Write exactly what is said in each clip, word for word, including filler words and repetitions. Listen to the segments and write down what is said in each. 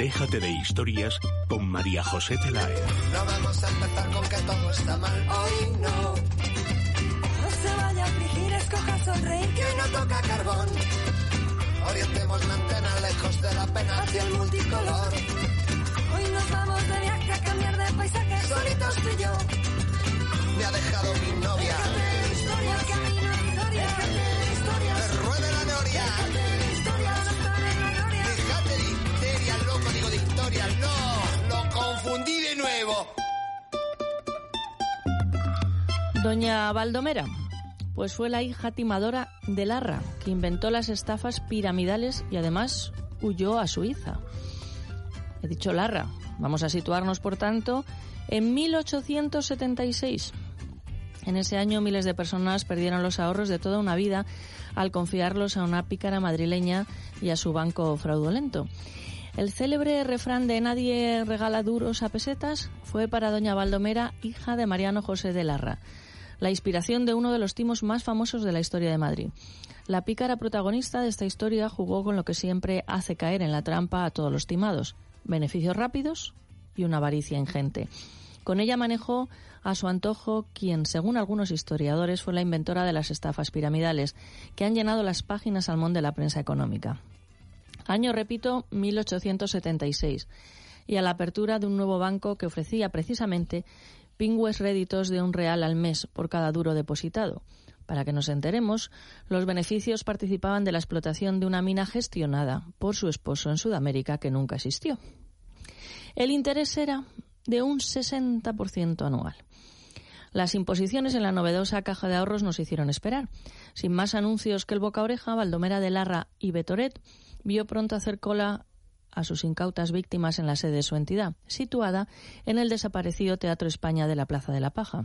Déjate de historias con María José Pelaez. No vamos a empezar con que todo está mal. Hoy no. No se vaya a afligir, escoja sonreír, Que hoy no toca carbón. Orientemos la antena lejos de la pena hacia el multicolor. Hoy nos vamos de viaje a cambiar de paisaje. Solitos tú y yo. Me ha dejado mi novia. Déjate de historias, camino de historia. Déjate de historias. Que ruede la noria. Déjate de historias, no están en la gloria. Déjate de histeria, loco, digo de historia. No, lo confundí de nuevo. Doña Baldomera, pues fue la hija timadora de Larra, que inventó las estafas piramidales y además huyó a Suiza. He dicho Larra. Vamos a situarnos, por tanto, en mil ochocientos setenta y seis. En ese año miles de personas perdieron los ahorros de toda una vida al confiarlos a una pícara madrileña y a su banco fraudulento. El célebre refrán de nadie regala duros a pesetas fue para doña Baldomera, hija de Mariano José de Larra, la inspiración de uno de los timos más famosos de la historia de Madrid. La pícara protagonista de esta historia jugó con lo que siempre hace caer en la trampa a todos los timados: beneficios rápidos y una avaricia ingente. Con ella manejó a su antojo quien, según algunos historiadores, fue la inventora de las estafas piramidales, que han llenado las páginas al mundo de la prensa económica. Año, repito, mil ochocientos setenta y seis, y a la apertura de un nuevo banco que ofrecía precisamente pingües réditos de un real al mes por cada duro depositado. Para que nos enteremos, los beneficios participaban de la explotación de una mina gestionada por su esposo en Sudamérica, que nunca existió. El interés era de un sesenta por ciento anual. Las imposiciones en la novedosa caja de ahorros nos hicieron esperar. Sin más anuncios que el boca a oreja, Baldomera de Larra y Betoret vio pronto hacer cola a sus incautas víctimas en la sede de su entidad, situada en el desaparecido Teatro España de la Plaza de la Paja.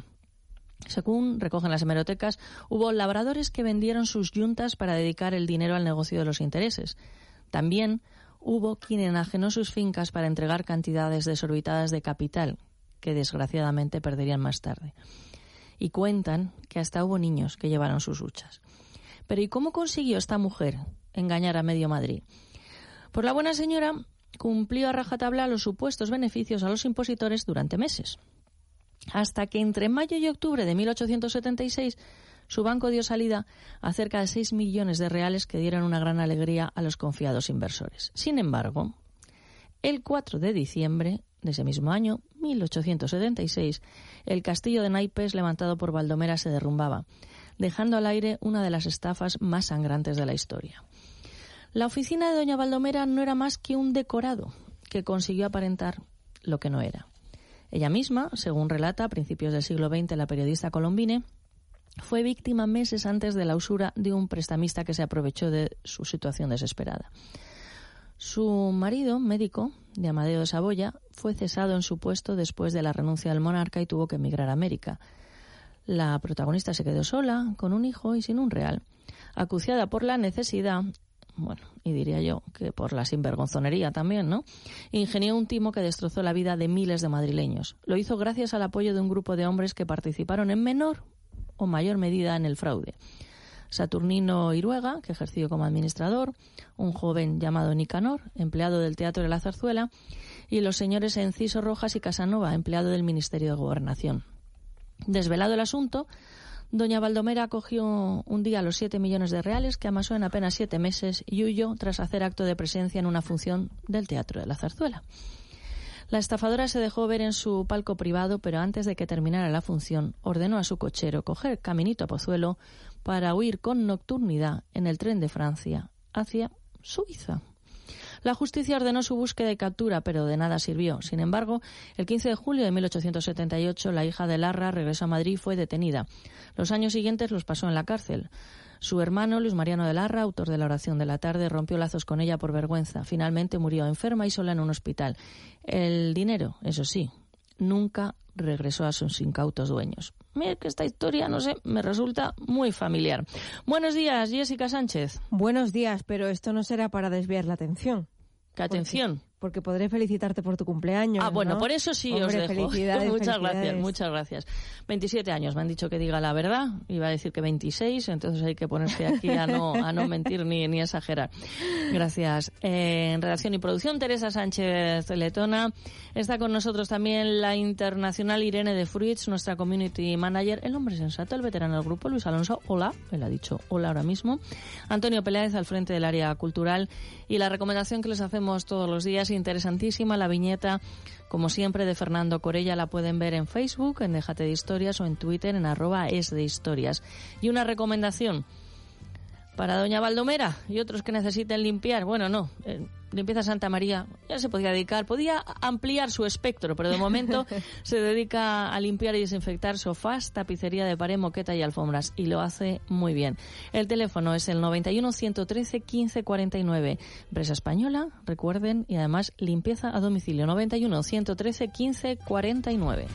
Según recogen las hemerotecas, hubo labradores que vendieron sus yuntas para dedicar el dinero al negocio de los intereses. También hubo quien enajenó sus fincas para entregar cantidades desorbitadas de capital, que desgraciadamente perderían más tarde. Y cuentan que hasta hubo niños que llevaron sus huchas. Pero ¿y cómo consiguió esta mujer engañar a medio Madrid? Pues la buena señora cumplió a rajatabla los supuestos beneficios a los impositores durante meses, hasta que entre mayo y octubre de mil ochocientos setenta y seis su banco dio salida a cerca de seis millones de reales que dieron una gran alegría a los confiados inversores. Sin embargo, el cuatro de diciembre de ese mismo año, mil ochocientos setenta y seis, el castillo de naipes levantado por Baldomera se derrumbaba, dejando al aire una de las estafas más sangrantes de la historia. La oficina de doña Baldomera no era más que un decorado que consiguió aparentar lo que no era. Ella misma, según relata a principios del siglo veinte la periodista Colombine, fue víctima meses antes de la usura de un prestamista que se aprovechó de su situación desesperada. Su marido, médico, de Amadeo de Saboya, fue cesado en su puesto después de la renuncia del monarca y tuvo que emigrar a América. La protagonista se quedó sola, con un hijo y sin un real. Acuciada por la necesidad, bueno, y diría yo que por la sinvergonzonería también, ¿no?, ingenió un timo que destrozó la vida de miles de madrileños. Lo hizo gracias al apoyo de un grupo de hombres que participaron en menor o mayor medida en el fraude. Saturnino Iruega, que ejerció como administrador, un joven llamado Nicanor, empleado del Teatro de la Zarzuela, y los señores Enciso Rojas y Casanova, empleado del Ministerio de Gobernación. Desvelado el asunto, doña Baldomera acogió un día los siete millones de reales que amasó en apenas siete meses y huyó tras hacer acto de presencia en una función del Teatro de la Zarzuela. La estafadora se dejó ver en su palco privado, pero antes de que terminara la función, ordenó a su cochero coger caminito a Pozuelo para huir con nocturnidad en el tren de Francia hacia Suiza. La justicia ordenó su búsqueda y captura, pero de nada sirvió. Sin embargo, el quince de julio de mil ochocientos setenta y ocho, la hija de Larra regresó a Madrid y fue detenida. Los años siguientes los pasó en la cárcel. Su hermano, Luis Mariano de Larra, autor de La oración de la tarde, rompió lazos con ella por vergüenza. Finalmente murió enferma y sola en un hospital. El dinero, eso sí, nunca regresó a sus incautos dueños. Mira que esta historia, no sé, me resulta muy familiar. Buenos días, Jessica Sánchez. Buenos días, pero esto no será para desviar la atención. ¿Qué atención? Porque, porque podré felicitarte por tu cumpleaños. Ah, bueno, ¿no? por eso sí. Hombre, os dejo. felicidades, muchas felicidades. gracias, muchas gracias. veintisiete años, me han dicho que diga la verdad. Iba a decir que veintiséis, entonces hay que ponerse aquí a no, a no mentir ni, ni exagerar. Gracias. Eh, en redacción y producción, Teresa Sánchez Letona. Está con nosotros también la internacional Irene de Fruits, nuestra community manager, el hombre sensato, el veterano del grupo, Luis Alonso. Hola, él ha dicho hola ahora mismo. Antonio Peláez al frente del área cultural. Y la recomendación que les hacemos todos los días, interesantísima, la viñeta, como siempre, de Fernando Corella, la pueden ver en Facebook, en Déjate de Historias, o en Twitter, en arroba es de historias. Y una recomendación para doña Baldomera y otros que necesiten limpiar. Bueno, no, eh, limpieza Santa María ya se podía dedicar, podía ampliar su espectro, pero de momento se dedica a limpiar y desinfectar sofás, tapicería de pared, moqueta y alfombras, y lo hace muy bien. El teléfono es el noventa y uno, ciento trece, quince cuarenta y nueve. Empresa española, recuerden, y además limpieza a domicilio. Noventa y uno, ciento trece, quince cuarenta y nueve.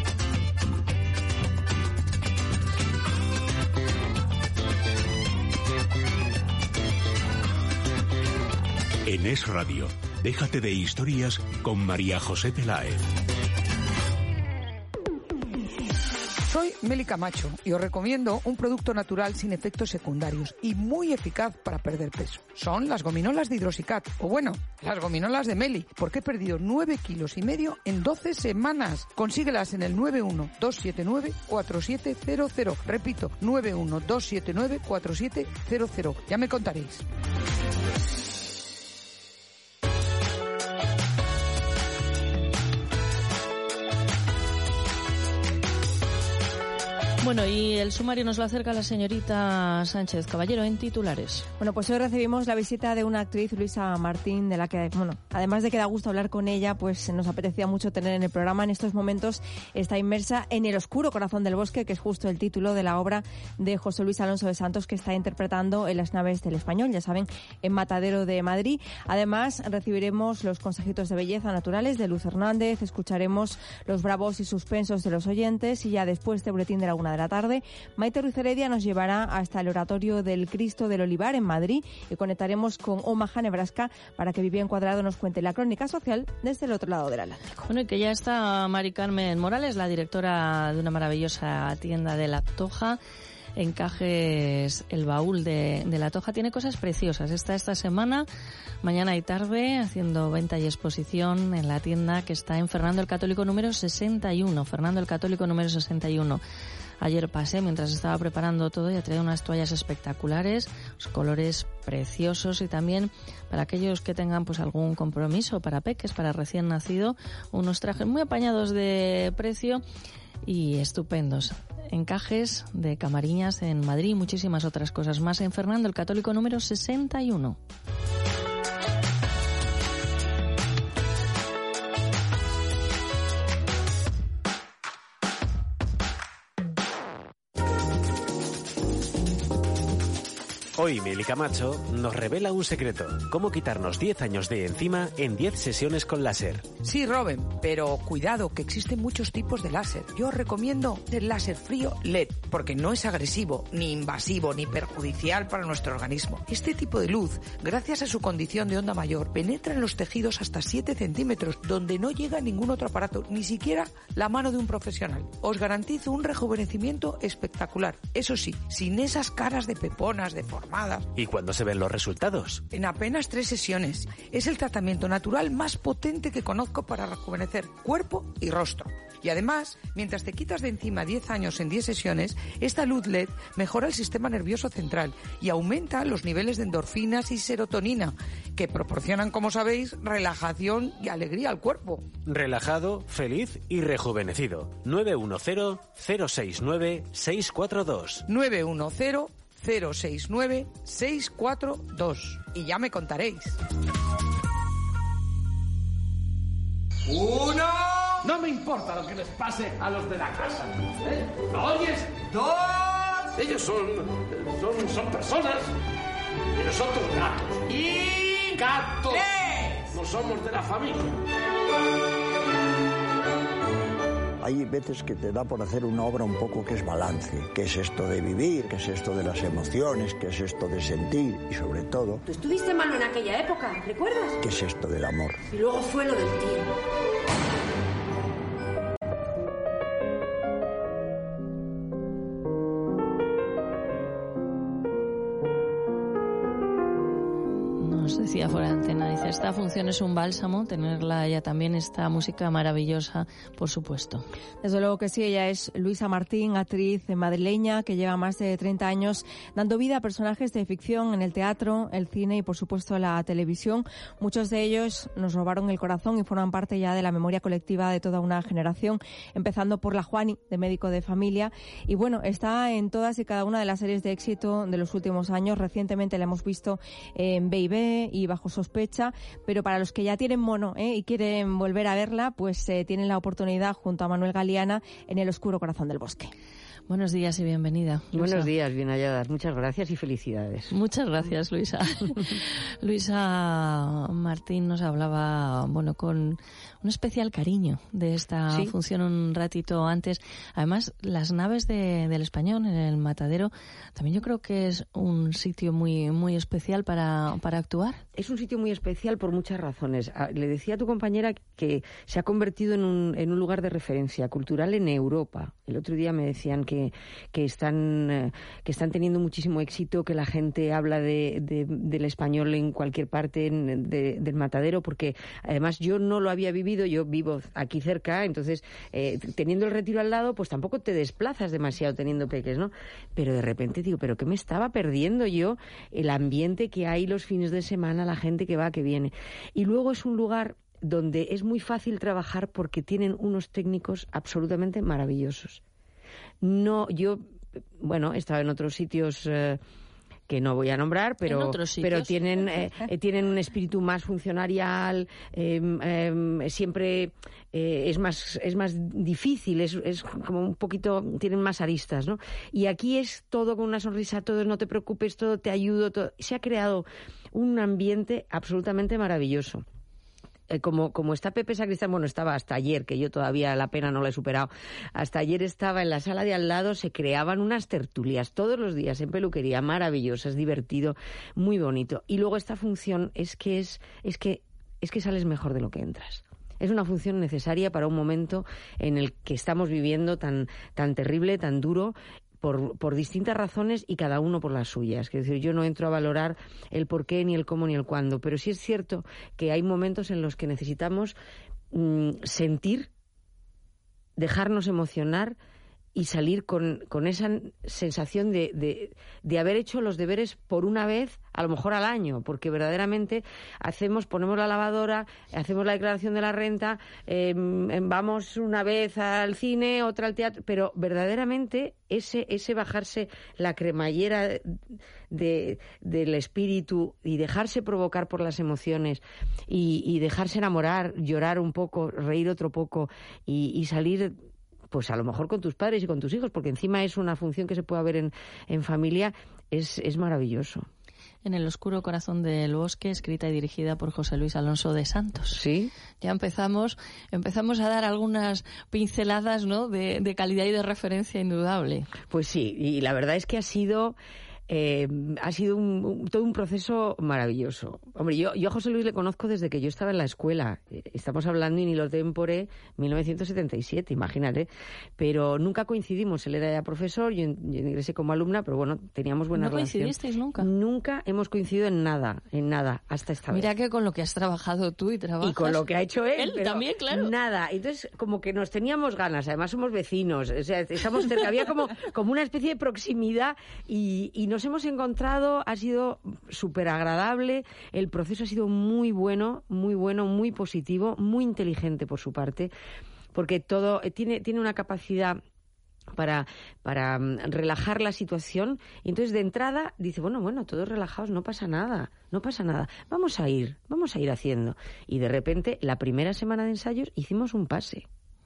En Es Radio, Déjate de Historias con María José Peláez. Soy Meli Camacho y os recomiendo un producto natural sin efectos secundarios y muy eficaz para perder peso. Son las gominolas de Hidrosicat, o bueno, las gominolas de Meli, porque he perdido nueve kilos y medio en doce semanas. Consíguelas en el nueve uno, dos siete nueve, cuatro siete cero cero. Repito, nueve uno, dos siete nueve, cuatro siete cero cero. Ya me contaréis. Bueno, y el sumario nos lo acerca la señorita Sánchez Caballero en titulares. Bueno, pues hoy recibimos la visita de una actriz, Luisa Martín, de la que, bueno, además de que da gusto hablar con ella, pues nos apetecía mucho tener en el programa. En estos momentos está inmersa en El oscuro corazón del bosque, que es justo el título de la obra de José Luis Alonso de Santos, que está interpretando en Las naves del Español, ya saben, en Matadero de Madrid. Además, recibiremos los consejitos de belleza naturales de Luz Hernández, escucharemos los bravos y suspensos de los oyentes, y ya después de Boletín de la Una de la tarde, Maite Ruiz Heredia nos llevará hasta el Oratorio del Cristo del Olivar en Madrid y conectaremos con Omaha, Nebraska, para que Vivian Cuadrado nos cuente la crónica social desde el otro lado del Atlántico. Bueno, y que ya está Mari Carmen Morales, la directora de una maravillosa tienda de La Toja, Encajes El Baúl de, de La Toja. Tiene cosas preciosas. Está esta semana, mañana y tarde, haciendo venta y exposición en la tienda que está en Fernando el Católico número sesenta y uno. Fernando el Católico número sesenta y uno. Ayer pasé, mientras estaba preparando todo, y ha traído unas toallas espectaculares, los colores preciosos, y también para aquellos que tengan pues algún compromiso, para peques, para recién nacido, unos trajes muy apañados de precio y estupendos. Encajes de Camariñas en Madrid y muchísimas otras cosas más en Fernando el Católico número sesenta y uno. Hoy Meli Camacho nos revela un secreto: cómo quitarnos diez años de encima en diez sesiones con láser. Sí, Robin, pero cuidado, que existen muchos tipos de láser. Yo os recomiendo el láser frío L E D, porque no es agresivo, ni invasivo, ni perjudicial para nuestro organismo. Este tipo de luz, gracias a su condición de onda mayor, penetra en los tejidos hasta siete centímetros, donde no llega ningún otro aparato, ni siquiera la mano de un profesional. Os garantizo un rejuvenecimiento espectacular. Eso sí, sin esas caras de peponas, deformadas. ¿Y cuándo se ven los resultados? En apenas tres sesiones. Es el tratamiento natural más potente que conozco para rejuvenecer cuerpo y rostro. Y además, mientras te quitas de encima diez años en diez sesiones, esta luz L E D mejora el sistema nervioso central y aumenta los niveles de endorfinas y serotonina, que proporcionan, como sabéis, relajación y alegría al cuerpo. Relajado, feliz y rejuvenecido. nueve uno cero, cero seis nueve, seis cuatro dos. nueve uno cero, cero seis nueve, seis cuatro dos. Y ya me contaréis. ¡Uno! No me importa lo que les pase a los de la casa. ¿Eh? ¿Lo oyes? ¡Dos! Ellos son, son... son personas. Y nosotros gatos. ¡Y gatos! ¡Tres! No somos de la familia. Hay veces que te da por hacer una obra un poco que es balance. ¿Qué es esto de vivir? ¿Qué es esto de las emociones? ¿Qué es esto de sentir? Y sobre todo... Tú estuviste malo en aquella época, ¿recuerdas? ¿Qué es esto del amor? Y luego fue lo del tío. Decía fuera de antena, dice, esta función es un bálsamo, tenerla ella también, esta música maravillosa, por supuesto. Desde luego que sí, ella es Luisa Martín, actriz madrileña que lleva más de treinta años dando vida a personajes de ficción en el teatro, el cine y por supuesto la televisión. Muchos de ellos nos robaron el corazón y forman parte ya de la memoria colectiva de toda una generación, empezando por la Juani, de Médico de Familia. Y bueno, está en todas y cada una de las series de éxito de los últimos años. Recientemente la hemos visto en B y B y Bajo Sospecha, pero para los que ya tienen mono ¿eh? y quieren volver a verla, pues eh, tienen la oportunidad junto a Manuel Galeana en El oscuro corazón del bosque. Buenos días y bienvenida, Luisa. Buenos días, bien halladas. Muchas gracias y felicidades. Muchas gracias, Luisa. Luisa Martín nos hablaba, bueno, con un especial cariño de esta ¿Sí? función un ratito antes. Además, las naves de, del Español en el Matadero, también yo creo que es un sitio muy muy especial para, para actuar. Es un sitio muy especial por muchas razones. Le decía a tu compañera que se ha convertido en un, en un lugar de referencia cultural en Europa. El otro día me decían que que están que están teniendo muchísimo éxito, que la gente habla de, de, del español en cualquier parte en, de, del Matadero, porque además yo no lo había vivido, yo vivo aquí cerca, entonces eh, teniendo el Retiro al lado, pues tampoco te desplazas demasiado teniendo peques, ¿no? Pero de repente digo, ¿pero qué me estaba perdiendo yo? El ambiente que hay los fines de semana, la gente que va, que viene. Y luego es un lugar donde es muy fácil trabajar porque tienen unos técnicos absolutamente maravillosos. No, yo, bueno, he estado en otros sitios eh, que no voy a nombrar, pero, pero tienen, eh, tienen un espíritu más funcionarial, eh, eh, siempre eh, es más es más difícil, es, es como un poquito, tienen más aristas, ¿no? Y aquí es todo con una sonrisa, todo, no te preocupes, todo te ayudo, todo. Se ha creado un ambiente absolutamente maravilloso. Como, como está Pepe Sacristán, bueno, estaba hasta ayer, que yo todavía la pena no la he superado, hasta ayer estaba en la sala de al lado, se creaban unas tertulias todos los días en peluquería, maravillosas, divertido, muy bonito. Y luego esta función es que es, es que, es que sales mejor de lo que entras. Es una función necesaria para un momento en el que estamos viviendo tan, tan terrible, tan duro, Por, por distintas razones y cada uno por las suyas. Es decir, yo no entro a valorar el por qué, ni el cómo, ni el cuándo, pero sí es cierto que hay momentos en los que necesitamos mmm, sentir, dejarnos emocionar y salir con, con esa sensación de, de, de haber hecho los deberes por una vez, a lo mejor al año, porque verdaderamente hacemos, ponemos la lavadora, hacemos la declaración de la renta, eh, vamos una vez al cine, otra al teatro, pero verdaderamente ese, ese bajarse la cremallera de, del espíritu y dejarse provocar por las emociones y, y dejarse enamorar, llorar un poco, reír otro poco y, y salir, pues a lo mejor con tus padres y con tus hijos, porque encima es una función que se puede ver en, en familia, es, es maravilloso. En El oscuro corazón del bosque, escrita y dirigida por José Luis Alonso de Santos. Sí. Ya empezamos empezamos a dar algunas pinceladas, ¿no?, de, de calidad y de referencia indudable. Pues sí, y la verdad es que ha sido... Eh, ha sido un, un, todo un proceso maravilloso. Hombre, yo, yo a José Luis le conozco desde que yo estaba en la escuela. Estamos hablando in illo tempore, mil novecientos setenta y siete, imagínate. Pero nunca coincidimos. Él era ya profesor, yo, yo ingresé como alumna, pero bueno, teníamos buena relación. ¿No coincidisteis nunca? Nunca hemos coincidido en nada, en nada, hasta esta Mira vez. Mira que con lo que has trabajado tú y trabajas. Y con lo que ha hecho él. Él pero también, claro. Nada. Entonces, como que nos teníamos ganas. Además, somos vecinos. O sea, estamos cerca. Había como, como una especie de proximidad y, y nos hemos encontrado. Ha sido súper agradable, el proceso ha sido muy bueno, muy bueno, muy positivo, muy inteligente por su parte, porque todo tiene, tiene una capacidad para, para relajar la situación, y entonces de entrada dice, bueno, bueno, todos relajados, no pasa nada, no pasa nada, vamos a ir, vamos a ir haciendo. Y de repente, la primera semana de ensayos hicimos un pase.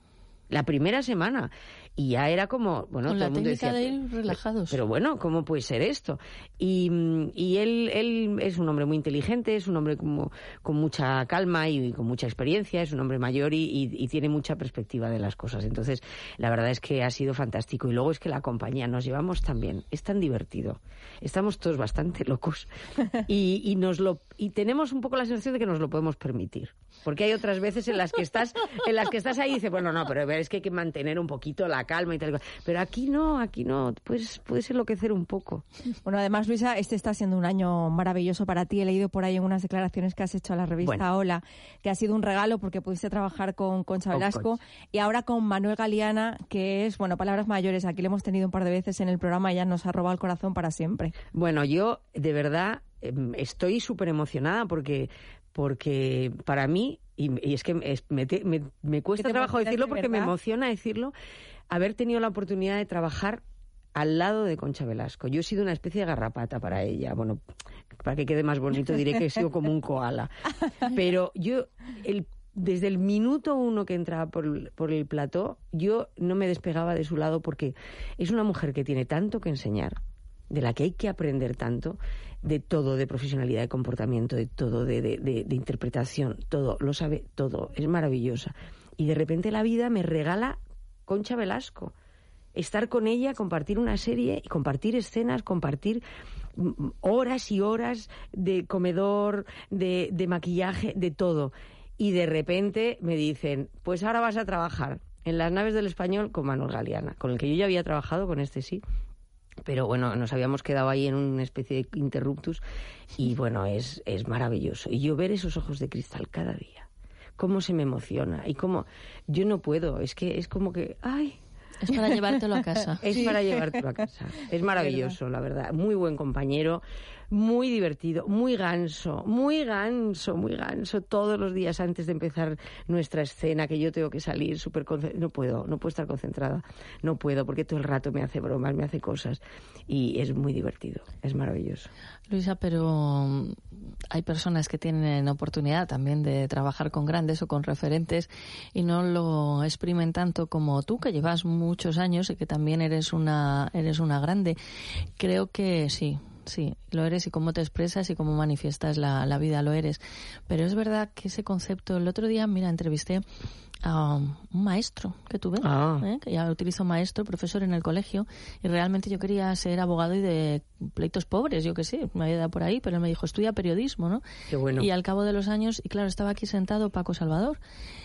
La primera semana. Y ya era como, bueno, con todo la el mundo técnica decía, de ir relajados. Pero bueno, ¿cómo puede ser esto? Y, y él, él es un hombre muy inteligente, es un hombre como, con mucha calma y, y con mucha experiencia, es un hombre mayor y, y, y tiene mucha perspectiva de las cosas. Entonces, la verdad es que ha sido fantástico. Y luego es que la compañía nos llevamos tan bien, es tan divertido. Estamos todos bastante locos y, y, nos lo, y tenemos un poco la sensación de que nos lo podemos permitir. Porque hay otras veces en las que estás, en las que estás ahí y dices, bueno, no, pero es que hay que mantener un poquito la calma y tal. Pero aquí no, aquí no, pues puedes enloquecer un poco. Bueno, además, Luisa, este está siendo un año maravilloso para ti. He leído por ahí en unas declaraciones que has hecho a la revista bueno. Hola, que ha sido un regalo porque pudiste trabajar con Concha Velasco oh, y ahora con Manuel Galiana, que es, bueno, palabras mayores. Aquí le hemos tenido un par de veces en el programa y ya nos ha robado el corazón para siempre. Bueno, yo de verdad estoy súper emocionada porque, porque para mí, y, y es que es, me, me, me cuesta trabajo decirlo porque me emociona decirlo, haber tenido la oportunidad de trabajar al lado de Concha Velasco. Yo he sido una especie de garrapata para ella. Bueno, para que quede más bonito diré que he sido como un koala. Pero yo, el, desde el minuto uno que entraba por, por el plató, yo no me despegaba de su lado porque es una mujer que tiene tanto que enseñar, de la que hay que aprender tanto, de todo, de profesionalidad, de comportamiento, de todo, de, de, de, de interpretación, todo, lo sabe todo, es maravillosa. Y de repente la vida me regala Concha Velasco. Estar con ella, compartir una serie, y compartir escenas, compartir horas y horas de comedor, de, de maquillaje, de todo. Y de repente me dicen, pues ahora vas a trabajar en Las naves del Español con Manuel Galiana, con el que yo ya había trabajado, con este sí. Pero bueno, nos habíamos quedado ahí en una especie de interruptus y bueno, es, es maravilloso. Y yo ver esos ojos de cristal cada día, cómo se me emociona y cómo yo no puedo, es que es como que, ay... Es para llevártelo a casa. Es sí. para llevártelo a casa. Es maravilloso, la verdad. Muy buen compañero, muy divertido, muy ganso, muy ganso, muy ganso. Todos los días antes de empezar nuestra escena, que yo tengo que salir súper concentrada. No puedo, no puedo estar concentrada. No puedo, porque todo el rato me hace bromas, me hace cosas. Y es muy divertido, es maravilloso. Luisa, pero hay personas que tienen oportunidad también de trabajar con grandes o con referentes y no lo exprimen tanto como tú, que llevas muchos años y que también eres una, eres una grande. Creo que sí. Sí, lo eres y cómo te expresas y cómo manifiestas la, la vida, lo eres. Pero es verdad que ese concepto, el otro día, mira, entrevisté a un maestro que tuve, ah. ¿eh? que ya utilizo maestro, profesor en el colegio, y realmente yo quería ser abogado y de pleitos pobres, yo qué sé, me había dado por ahí, pero él me dijo, estudia periodismo, ¿no? Qué bueno. Y al cabo de los años, y claro, estaba aquí sentado Paco Salvador,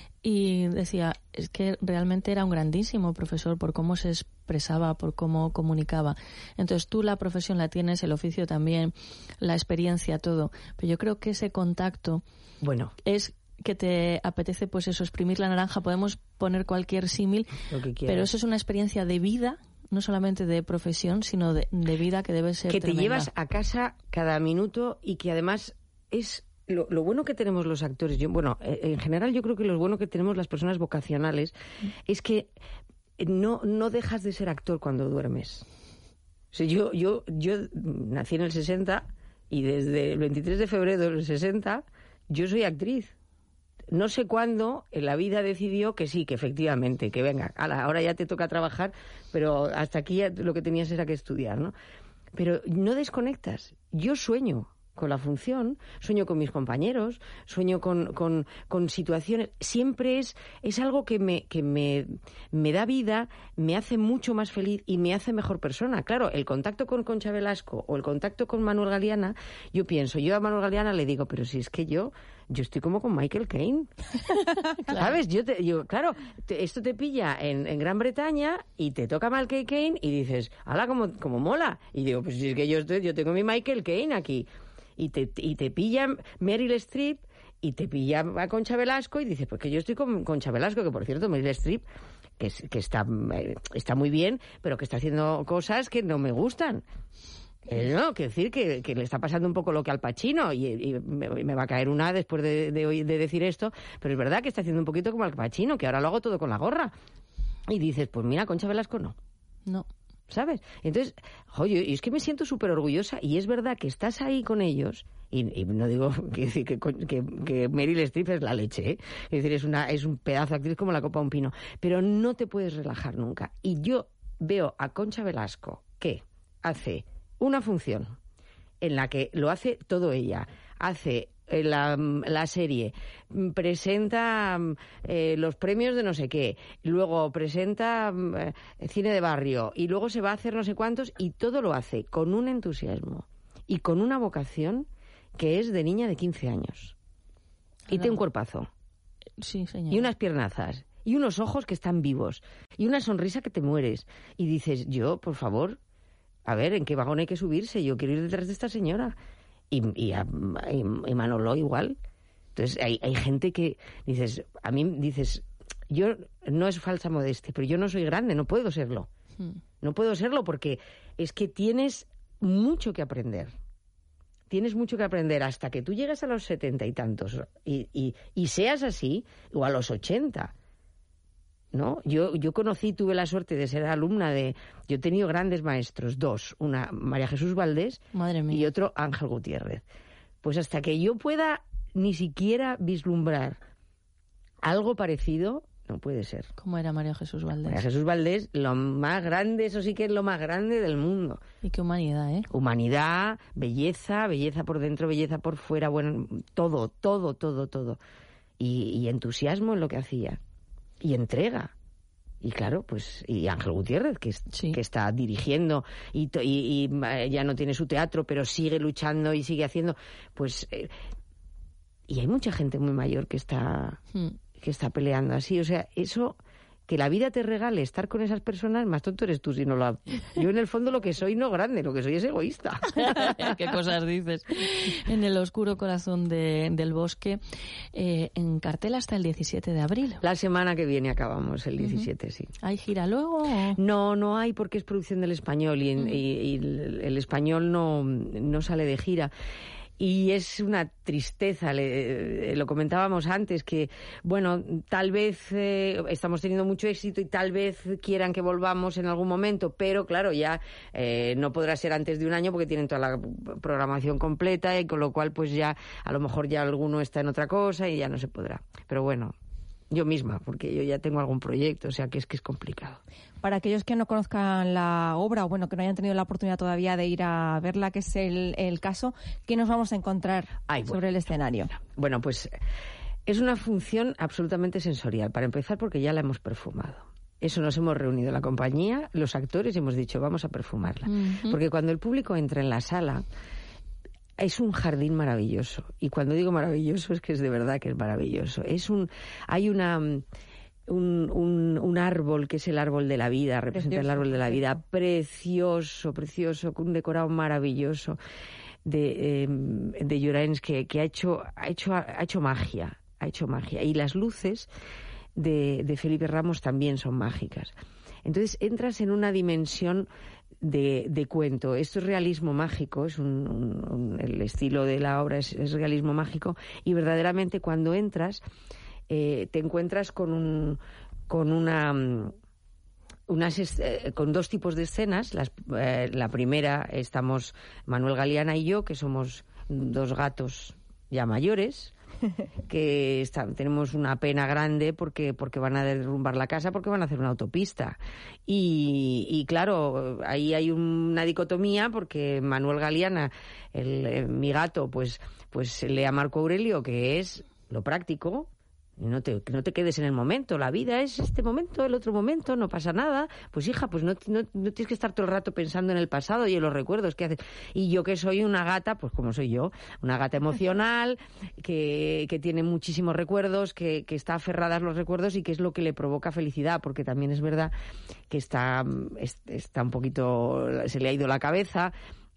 y decía, es que realmente era un grandísimo profesor por cómo se expresaba, por cómo comunicaba. Entonces tú la profesión la tienes, el oficio también, la experiencia, todo. Pero yo creo que ese contacto bueno. es que te apetece, pues eso, exprimir la naranja. Podemos poner cualquier símil, pero eso es una experiencia de vida, no solamente de profesión, sino de, de vida que debe ser que tremenda. Te llevas a casa cada minuto y que además es... Lo, lo bueno que tenemos los actores, yo, bueno, en general yo creo que lo bueno que tenemos las personas vocacionales es que no, no dejas de ser actor cuando duermes. O sea, yo, yo, yo nací en el sesenta y desde el veintitrés de febrero del sesenta yo soy actriz. No sé cuándo en la vida decidió que sí, que efectivamente, que venga, ala, ahora ya te toca trabajar, pero hasta aquí ya lo que tenías era que estudiar, ¿no? Pero no desconectas. Yo sueño con la función, sueño con mis compañeros, sueño con, con, con situaciones. Siempre es, es algo que, me, que me, me da vida, me hace mucho más feliz y me hace mejor persona. Claro, el contacto con Concha Velasco o el contacto con Manuel Galiana, yo pienso, yo a Manuel Galiana le digo, pero si es que yo, yo estoy como con Michael Caine. Claro. ¿Sabes? Yo, te, yo claro, te, esto te pilla en, en Gran Bretaña y te toca Michael Caine y dices, ala, como, como mola. Y digo, pues si es que yo, estoy, yo tengo mi Michael Caine aquí. Y te, y te pilla Meryl Streep y te pilla a Concha Velasco y dices, pues que yo estoy con Concha Velasco, que por cierto Meryl Streep, que, es, que está, está muy bien, pero que está haciendo cosas que no me gustan. Eh, no, quiero decir que, que le está pasando un poco lo que al Pacino y, y me, me va a caer una después de, de, de decir esto, pero es verdad que está haciendo un poquito como al Pacino, que ahora lo hago todo con la gorra. Y dices, pues mira, Concha Velasco no. No. ¿sabes? Entonces, oye, y es que me siento súper orgullosa y es verdad que estás ahí con ellos. Y, y no digo que, decir, que, que, que Meryl Streep es la leche, ¿eh? Es decir, es, una, es un pedazo de actriz como la copa de un pino, pero no te puedes relajar nunca. Y yo veo a Concha Velasco que hace una función en la que lo hace todo ella, hace la, la serie, presenta eh, los premios de no sé qué, luego presenta eh, cine de barrio y luego se va a hacer no sé cuántos, y todo lo hace con un entusiasmo y con una vocación que es de niña de quince años. Y tiene un cuerpazo. Sí, señor. Y unas piernazas. Y unos ojos que están vivos. Y una sonrisa que te mueres. Y dices, yo, por favor, a ver, ¿en qué vagón hay que subirse? Yo quiero ir detrás de esta señora. Y, y, a, y, y Manolo igual. Entonces, hay, hay gente que dices, a mí dices, yo, no es falsa modestia, pero yo no soy grande, no puedo serlo. Hmm. No puedo serlo porque es que tienes mucho que aprender. Tienes mucho que aprender hasta que tú llegas a los setenta y tantos y, y, y seas así, o a los ochenta, ¿no? Yo, yo conocí, tuve la suerte de ser alumna de... Yo he tenido grandes maestros, dos, una María Jesús Valdés y otro Ángel Gutiérrez. Pues hasta que yo pueda ni siquiera vislumbrar algo parecido, no puede ser. ¿Cómo era María Jesús Valdés? María Jesús Valdés, lo más grande, eso sí que es lo más grande del mundo. Y qué humanidad, ¿eh? Humanidad, belleza, belleza por dentro, belleza por fuera, bueno, todo, todo, todo, todo. Y, y entusiasmo en lo que hacía. Y entrega. Y claro, pues, y Ángel Gutiérrez, que, sí. que está dirigiendo y, y, y ya no tiene su teatro, pero sigue luchando y sigue haciendo, pues... Eh, y hay mucha gente muy mayor que está... Hmm. que está peleando así, o sea, eso, que la vida te regale estar con esas personas, más tonto eres tú si no lo ha... Yo en el fondo lo que soy no grande, lo que soy es egoísta. ¿Qué cosas dices? En el oscuro corazón de, del bosque, eh, en cartel hasta el diecisiete de abril. La semana que viene acabamos, el diecisiete, uh-huh. sí. ¿Hay gira luego? O... No, no hay porque es producción del Español y, uh-huh. y, y el, el Español no, no sale de gira. Y es una tristeza, le, lo comentábamos antes, que, bueno, tal vez eh, estamos teniendo mucho éxito y tal vez quieran que volvamos en algún momento, pero claro, ya eh, no podrá ser antes de un año porque tienen toda la programación completa y con lo cual pues ya, a lo mejor ya alguno está en otra cosa y ya no se podrá. Pero bueno, yo misma, porque yo ya tengo algún proyecto, o sea que es que es complicado. Para aquellos que no conozcan la obra o bueno que no hayan tenido la oportunidad todavía de ir a verla, que es el, el caso, ¿qué nos vamos a encontrar Ay, sobre bueno, el escenario? Bueno, pues es una función absolutamente sensorial. Para empezar, porque ya la hemos perfumado. Eso nos hemos reunido la compañía, los actores, y hemos dicho, vamos a perfumarla. Uh-huh. Porque cuando el público entra en la sala, es un jardín maravilloso. Y cuando digo maravilloso es que es de verdad que es maravilloso. Es un, hay una... Un, un, un árbol que es el árbol de la vida, representa precioso, el árbol de la vida, precioso, precioso, con un decorado maravilloso de, eh, de Llorens que, que ha hecho, ha hecho, ha hecho magia, ha hecho magia. Y las luces de, de Felipe Ramos también son mágicas. Entonces entras en una dimensión de, de cuento. Esto es realismo mágico, es un, un, un, el estilo de la obra es, es realismo mágico, y verdaderamente cuando entras Eh, te encuentras con un con una unas eh, con dos tipos de escenas. Las, eh, la primera estamos Manuel Galeana y yo, que somos dos gatos ya mayores que está, tenemos una pena grande porque porque van a derrumbar la casa, porque van a hacer una autopista y, y claro, ahí hay una dicotomía porque Manuel Galeana, el, eh, mi gato, pues pues lee a Marco Aurelio, que es lo práctico. No te, no te quedes en el momento, la vida es este momento, el otro momento, no pasa nada. Pues hija, pues no, no, no tienes que estar todo el rato pensando en el pasado y en los recuerdos que haces. Y yo que soy una gata, pues como soy yo, una gata emocional, que, que tiene muchísimos recuerdos, que, que está aferrada a los recuerdos y que es lo que le provoca felicidad, porque también es verdad que está, está un poquito, se le ha ido la cabeza,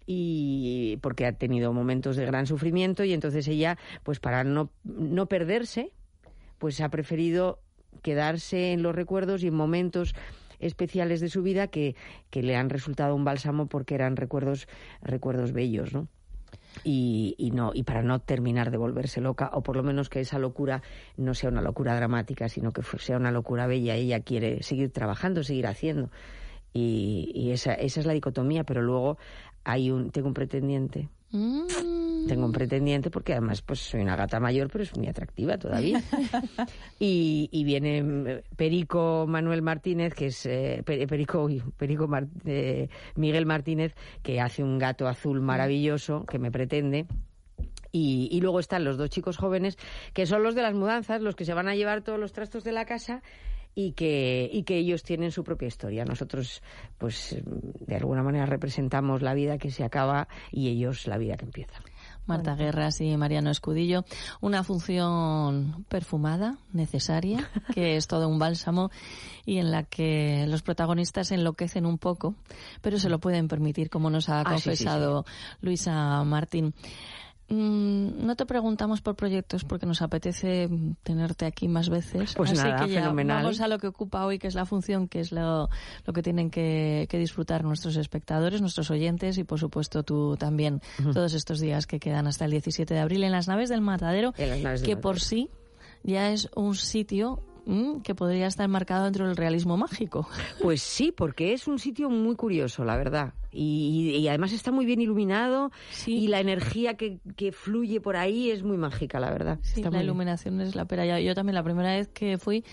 y porque ha tenido momentos de gran sufrimiento y entonces ella, pues para no, no perderse, pues ha preferido quedarse en los recuerdos y en momentos especiales de su vida que, que le han resultado un bálsamo porque eran recuerdos recuerdos bellos, ¿no? Y, y no y para no terminar de volverse loca, o por lo menos que esa locura no sea una locura dramática, sino que sea una locura bella. Ella quiere seguir trabajando, seguir haciendo. Y, y esa, esa es la dicotomía, pero luego hay un tengo un pretendiente. Mm. Tengo un pretendiente porque además pues soy una gata mayor, pero es muy atractiva todavía. y, y viene Perico Manuel Martínez, que es eh, Perico, Perico Mar, eh, Miguel Martínez, que hace un gato azul maravilloso, que me pretende. Y, y luego están los dos chicos jóvenes, que son los de las mudanzas, los que se van a llevar todos los trastos de la casa y que, y que ellos tienen su propia historia. Nosotros, pues, de alguna manera representamos la vida que se acaba y ellos la vida que empieza. Marta Guerras y Mariano Escudillo, una función perfumada, necesaria, que es todo un bálsamo y en la que los protagonistas enloquecen un poco, pero se lo pueden permitir, como nos ha confesado ah, sí, sí, sí. Luisa Martín. No te preguntamos por proyectos porque nos apetece tenerte aquí más veces. Pues así nada, que ya fenomenal. Vamos a lo que ocupa hoy, que es la función, que es lo, lo que tienen que, que disfrutar nuestros espectadores, nuestros oyentes y, por supuesto, tú también, uh-huh. todos estos días que quedan hasta el diecisiete de abril en las Naves del Matadero, naves del que Matadero. Por sí ya es un sitio Mm, que podría estar marcado dentro del realismo mágico. Pues sí, porque es un sitio muy curioso, la verdad. Y, y además está muy bien iluminado sí. y la energía que, que fluye por ahí es muy mágica, la verdad. Sí, está la iluminación bien. Es la pera. Yo también la primera vez que fui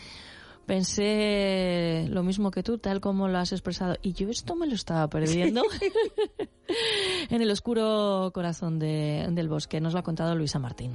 pensé lo mismo que tú, tal como lo has expresado. Y yo esto me lo estaba perdiendo en el oscuro corazón de, del bosque. Nos lo ha contado Luisa Martín.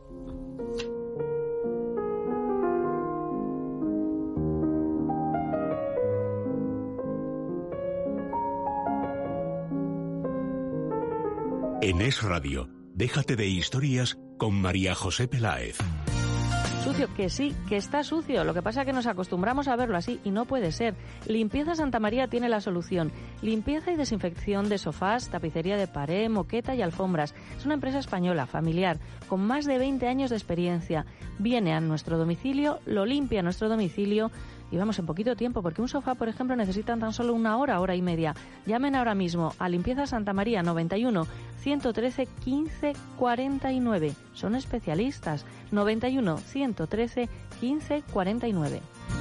En Es Radio, déjate de historias con María José Peláez. Sucio, que sí, que está sucio. Lo que pasa es que nos acostumbramos a verlo así y no puede ser. Limpieza Santa María tiene la solución. Limpieza y desinfección de sofás, tapicería de pared, moqueta y alfombras. Es una empresa española, familiar, con más de veinte años de experiencia. Viene a nuestro domicilio, lo limpia a nuestro domicilio y vamos en poquito tiempo, porque un sofá, por ejemplo, necesitan tan solo una hora, hora y media. Llamen ahora mismo a Limpieza Santa María noventa y uno, ciento trece, quince, cuarenta y nueve. Son especialistas. noventa y uno, ciento trece, quince, cuarenta y nueve.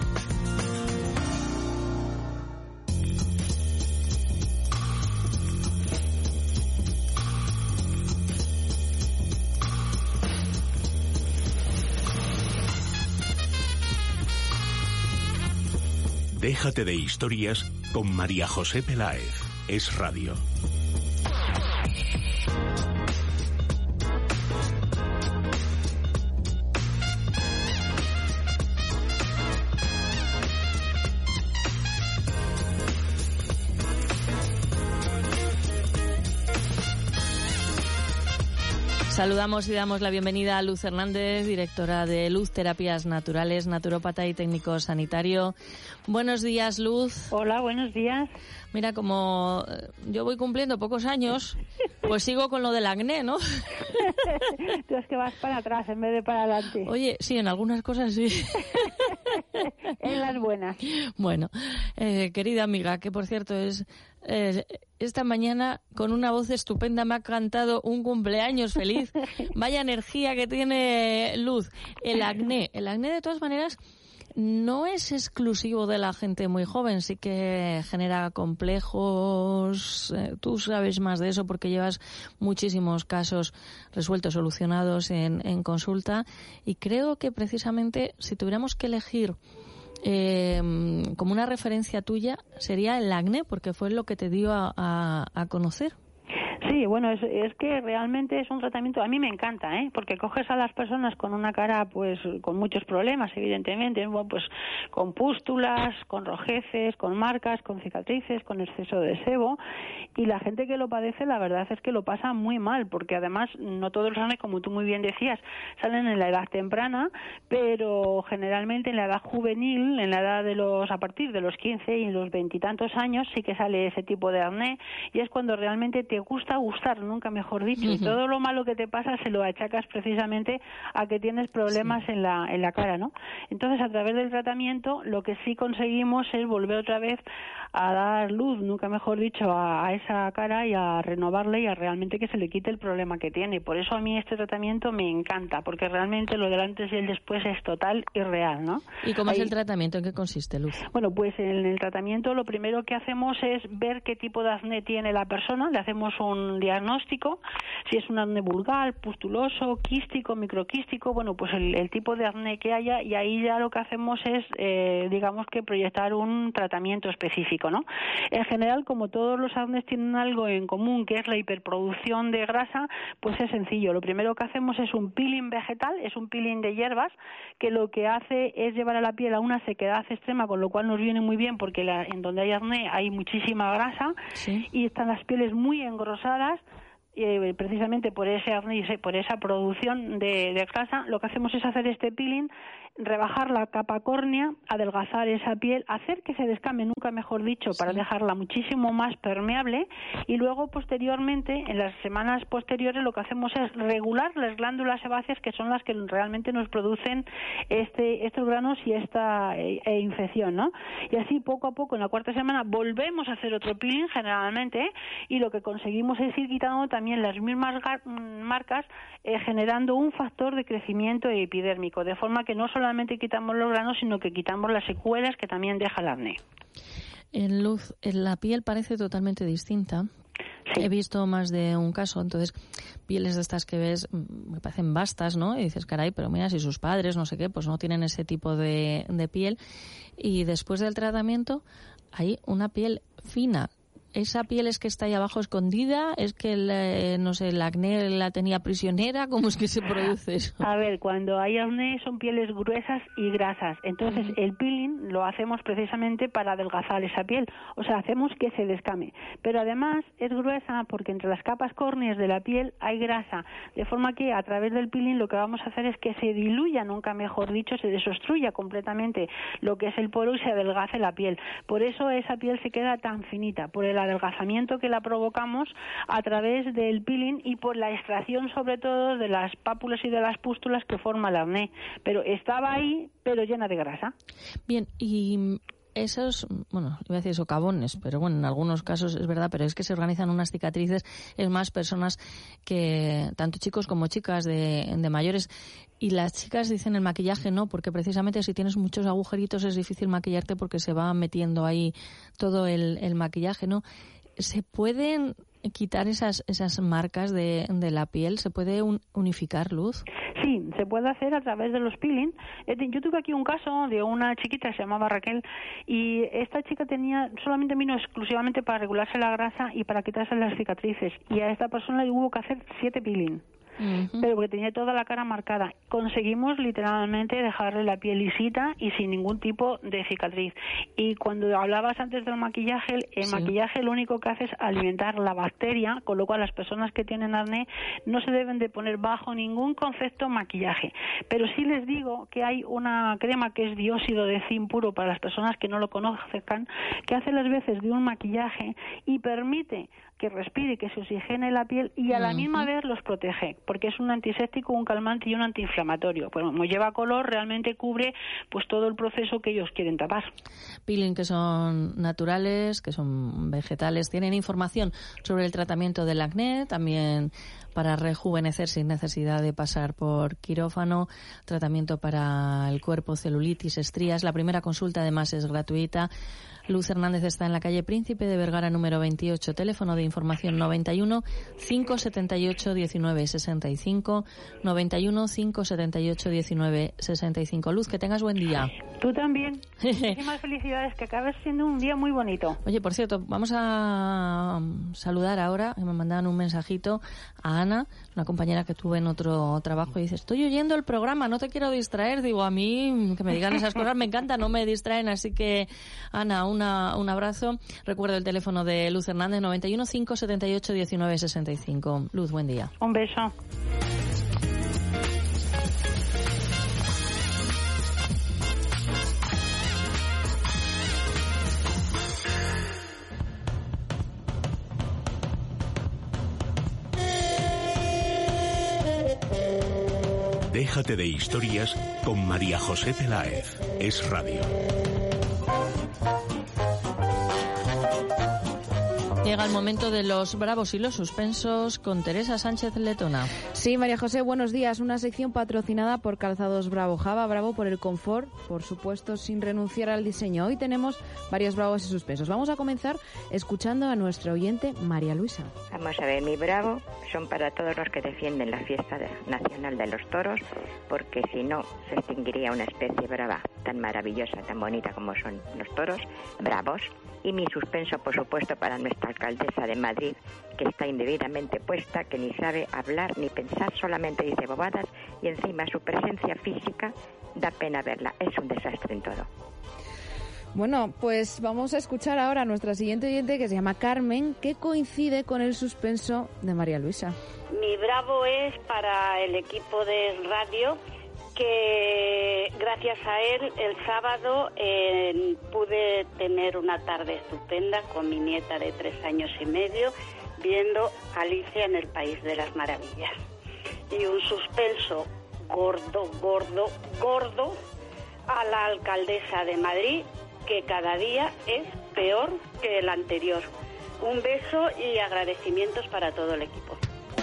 Déjate de historias con María José Peláez. Es Radio. Saludamos y damos la bienvenida a Luz Hernández, directora de Luz Terapias Naturales, naturópata y técnico sanitario. Buenos días, Luz. Hola, buenos días. Mira, como yo voy cumpliendo pocos años, pues sigo con lo del acné, ¿no? Tú es que vas para atrás en vez de para adelante. Oye, sí, en algunas cosas sí. En las buenas. Bueno, eh, querida amiga, que por cierto es... Eh, esta mañana con una voz estupenda me ha cantado un cumpleaños feliz. Vaya energía que tiene Luz. El acné, el acné de todas maneras no es exclusivo de la gente muy joven, sí que genera complejos. Eh, tú sabes más de eso porque llevas muchísimos casos resueltos, solucionados en, en consulta, y creo que precisamente si tuviéramos que elegir Eh, como una referencia tuya sería el acné, porque fue lo que te dio a, a, a conocer. Sí, bueno, es, es que realmente es un tratamiento, a mí me encanta, ¿eh? Porque coges a las personas con una cara, pues, con muchos problemas, evidentemente, bueno, pues, con pústulas, con rojeces, con marcas, con cicatrices, con exceso de sebo, y la gente que lo padece, la verdad es que lo pasa muy mal, porque además no todos los acné, como tú muy bien decías, salen en la edad temprana, pero generalmente en la edad juvenil, en la edad de los, a partir de los quince y los veintitantos años, sí que sale ese tipo de acné, y es cuando realmente te gusta a gustar, nunca mejor dicho, y todo lo malo que te pasa se lo achacas precisamente a que tienes problemas sí. en la en la cara, ¿no? Entonces, a través del tratamiento, lo que sí conseguimos es volver otra vez a dar luz, nunca mejor dicho, a, a esa cara y a renovarle y a realmente que se le quite el problema que tiene. Por eso a mí este tratamiento me encanta, porque realmente lo del antes y el después es total y real, ¿no? ¿Y cómo Ahí... es el tratamiento? ¿En qué consiste, Luz? Bueno, pues en el tratamiento lo primero que hacemos es ver qué tipo de acné tiene la persona, le hacemos un diagnóstico, si es un acné vulgar, pustuloso, quístico, microquístico, bueno, pues el, el tipo de acné que haya, y ahí ya lo que hacemos es, eh, digamos que proyectar un tratamiento específico, ¿no? En general, como todos los acnés tienen algo en común, que es la hiperproducción de grasa, pues es sencillo. Lo primero que hacemos es un peeling vegetal, es un peeling de hierbas, que lo que hace es llevar a la piel a una sequedad extrema, con lo cual nos viene muy bien porque la, en donde hay acné hay muchísima grasa sí. y están las pieles muy engrosadas. Eh, precisamente por ese acné y por esa producción de, de grasa, lo que hacemos es hacer este peeling, rebajar la capa córnea, adelgazar esa piel, hacer que se descame, nunca mejor dicho, para sí. dejarla muchísimo más permeable, y luego posteriormente, en las semanas posteriores, lo que hacemos es regular las glándulas sebáceas, que son las que realmente nos producen este estos granos y esta e, e infección, ¿no? Y así poco a poco, en la cuarta semana, volvemos a hacer otro peeling generalmente, ¿eh? Y lo que conseguimos es ir quitando también las mismas marcas, eh, generando un factor de crecimiento epidérmico, de forma que no solamente quitamos los granos, sino que quitamos las secuelas que también deja el acné. En Luz, en la piel parece totalmente distinta. Sí. He visto más de un caso, entonces pieles de estas que ves me parecen vastas, ¿no? Y dices, caray, pero mira, si sus padres, no sé qué, pues no tienen ese tipo de, de piel. Y después del tratamiento hay una piel fina. ¿Esa piel es que está ahí abajo escondida? ¿Es que, el, no sé, el acné la tenía prisionera? ¿Cómo es que se produce eso? A ver, cuando hay acné son pieles gruesas y grasas. Entonces, uh-huh. el peeling lo hacemos precisamente para adelgazar esa piel. O sea, hacemos que se descame. Pero además es gruesa porque entre las capas córneas de la piel hay grasa. De forma que a través del peeling lo que vamos a hacer es que se diluya, nunca mejor dicho, se desobstruya completamente lo que es el poro y se adelgace la piel. Por eso esa piel se queda tan finita, por el adelgazamiento que la provocamos a través del peeling y por la extracción sobre todo de las pápulas y de las pústulas que forma el acné. Pero estaba ahí, pero llena de grasa. Bien, y esos, bueno, iba a decir socavones, pero bueno, en algunos casos es verdad, pero es que se organizan unas cicatrices, es más personas que, tanto chicos como chicas de, de mayores, y las chicas dicen el maquillaje no, porque precisamente si tienes muchos agujeritos es difícil maquillarte porque se va metiendo ahí todo el, el maquillaje, ¿no? ¿Se pueden quitar esas esas marcas de, de la piel? ¿Se puede un, unificar, Luz? Sí, se puede hacer a través de los peeling. Yo tuve aquí un caso de una chiquita que se llamaba Raquel y esta chica tenía solamente vino exclusivamente para regularse la grasa y para quitarse las cicatrices, y a esta persona le hubo que hacer siete peeling. Uh-huh. Pero porque tenía toda la cara marcada. Conseguimos literalmente dejarle la piel lisita y sin ningún tipo de cicatriz. Y cuando hablabas antes del maquillaje, el sí. maquillaje lo único que hace es alimentar la bacteria, con lo cual las personas que tienen acné no se deben de poner bajo ningún concepto maquillaje. Pero sí les digo que hay una crema que es dióxido de zinc puro para las personas que no lo conozcan, que hace las veces de un maquillaje y permite que respire, que se oxigene la piel y a la uh-huh. misma vez los protege, porque es un antiséptico, un calmante y un antiinflamatorio. Bueno, como lleva color, realmente cubre pues todo el proceso que ellos quieren tapar. Peeling que son naturales, que son vegetales, tienen información sobre el tratamiento del acné, también para rejuvenecer sin necesidad de pasar por quirófano, tratamiento para el cuerpo, celulitis, estrías. La primera consulta además es gratuita. Luz Hernández está en la calle Príncipe de Vergara número veintiocho, teléfono de información noventa y uno, cinco setenta y ocho, diecinueve sesenta y cinco, noventa y uno, cinco setenta y ocho, diecinueve sesenta y cinco. Luz, que tengas buen día. Tú también. Muchísimas felicidades, que acabes siendo un día muy bonito. Oye, por cierto, vamos a saludar ahora, que me mandaban un mensajito a Ana, una compañera que tuve en otro trabajo, y dice, estoy oyendo el programa, no te quiero distraer. Digo, a mí que me digan esas cosas me encanta, no me distraen, así que Ana, un Una, un abrazo. Recuerdo el teléfono de Luz Hernández, noventa y uno, cinco setenta y ocho, diecinueve sesenta y cinco. Luz, buen día. Un beso. Déjate de historias con María José Peláez. Es Radio. Llega el momento de los bravos y los suspensos con Teresa Sánchez Letona. Sí, María José, buenos días. Una sección patrocinada por Calzados Bravo. Java, bravo por el confort, por supuesto, sin renunciar al diseño. Hoy tenemos varios bravos y suspensos. Vamos a comenzar escuchando a nuestra oyente María Luisa. Vamos a ver, mi bravo son para todos los que defienden la fiesta nacional de los toros, porque si no se extinguiría una especie brava tan maravillosa, tan bonita como son los toros, bravos. Y mi suspenso, por supuesto, para nuestra alcaldesa de Madrid, que está indebidamente puesta, que ni sabe hablar ni pensar, solamente dice bobadas, y encima su presencia física da pena verla. Es un desastre en todo. Bueno, pues vamos a escuchar ahora a nuestra siguiente oyente, que se llama Carmen, que coincide con el suspenso de María Luisa. Mi bravo es para el equipo de radio, que gracias a él el sábado eh, pude tener una tarde estupenda con mi nieta de tres años y medio viendo Alicia en el País de las Maravillas. Y un suspenso gordo, gordo, gordo a la alcaldesa de Madrid, que cada día es peor que el anterior. Un beso y agradecimientos para todo el equipo.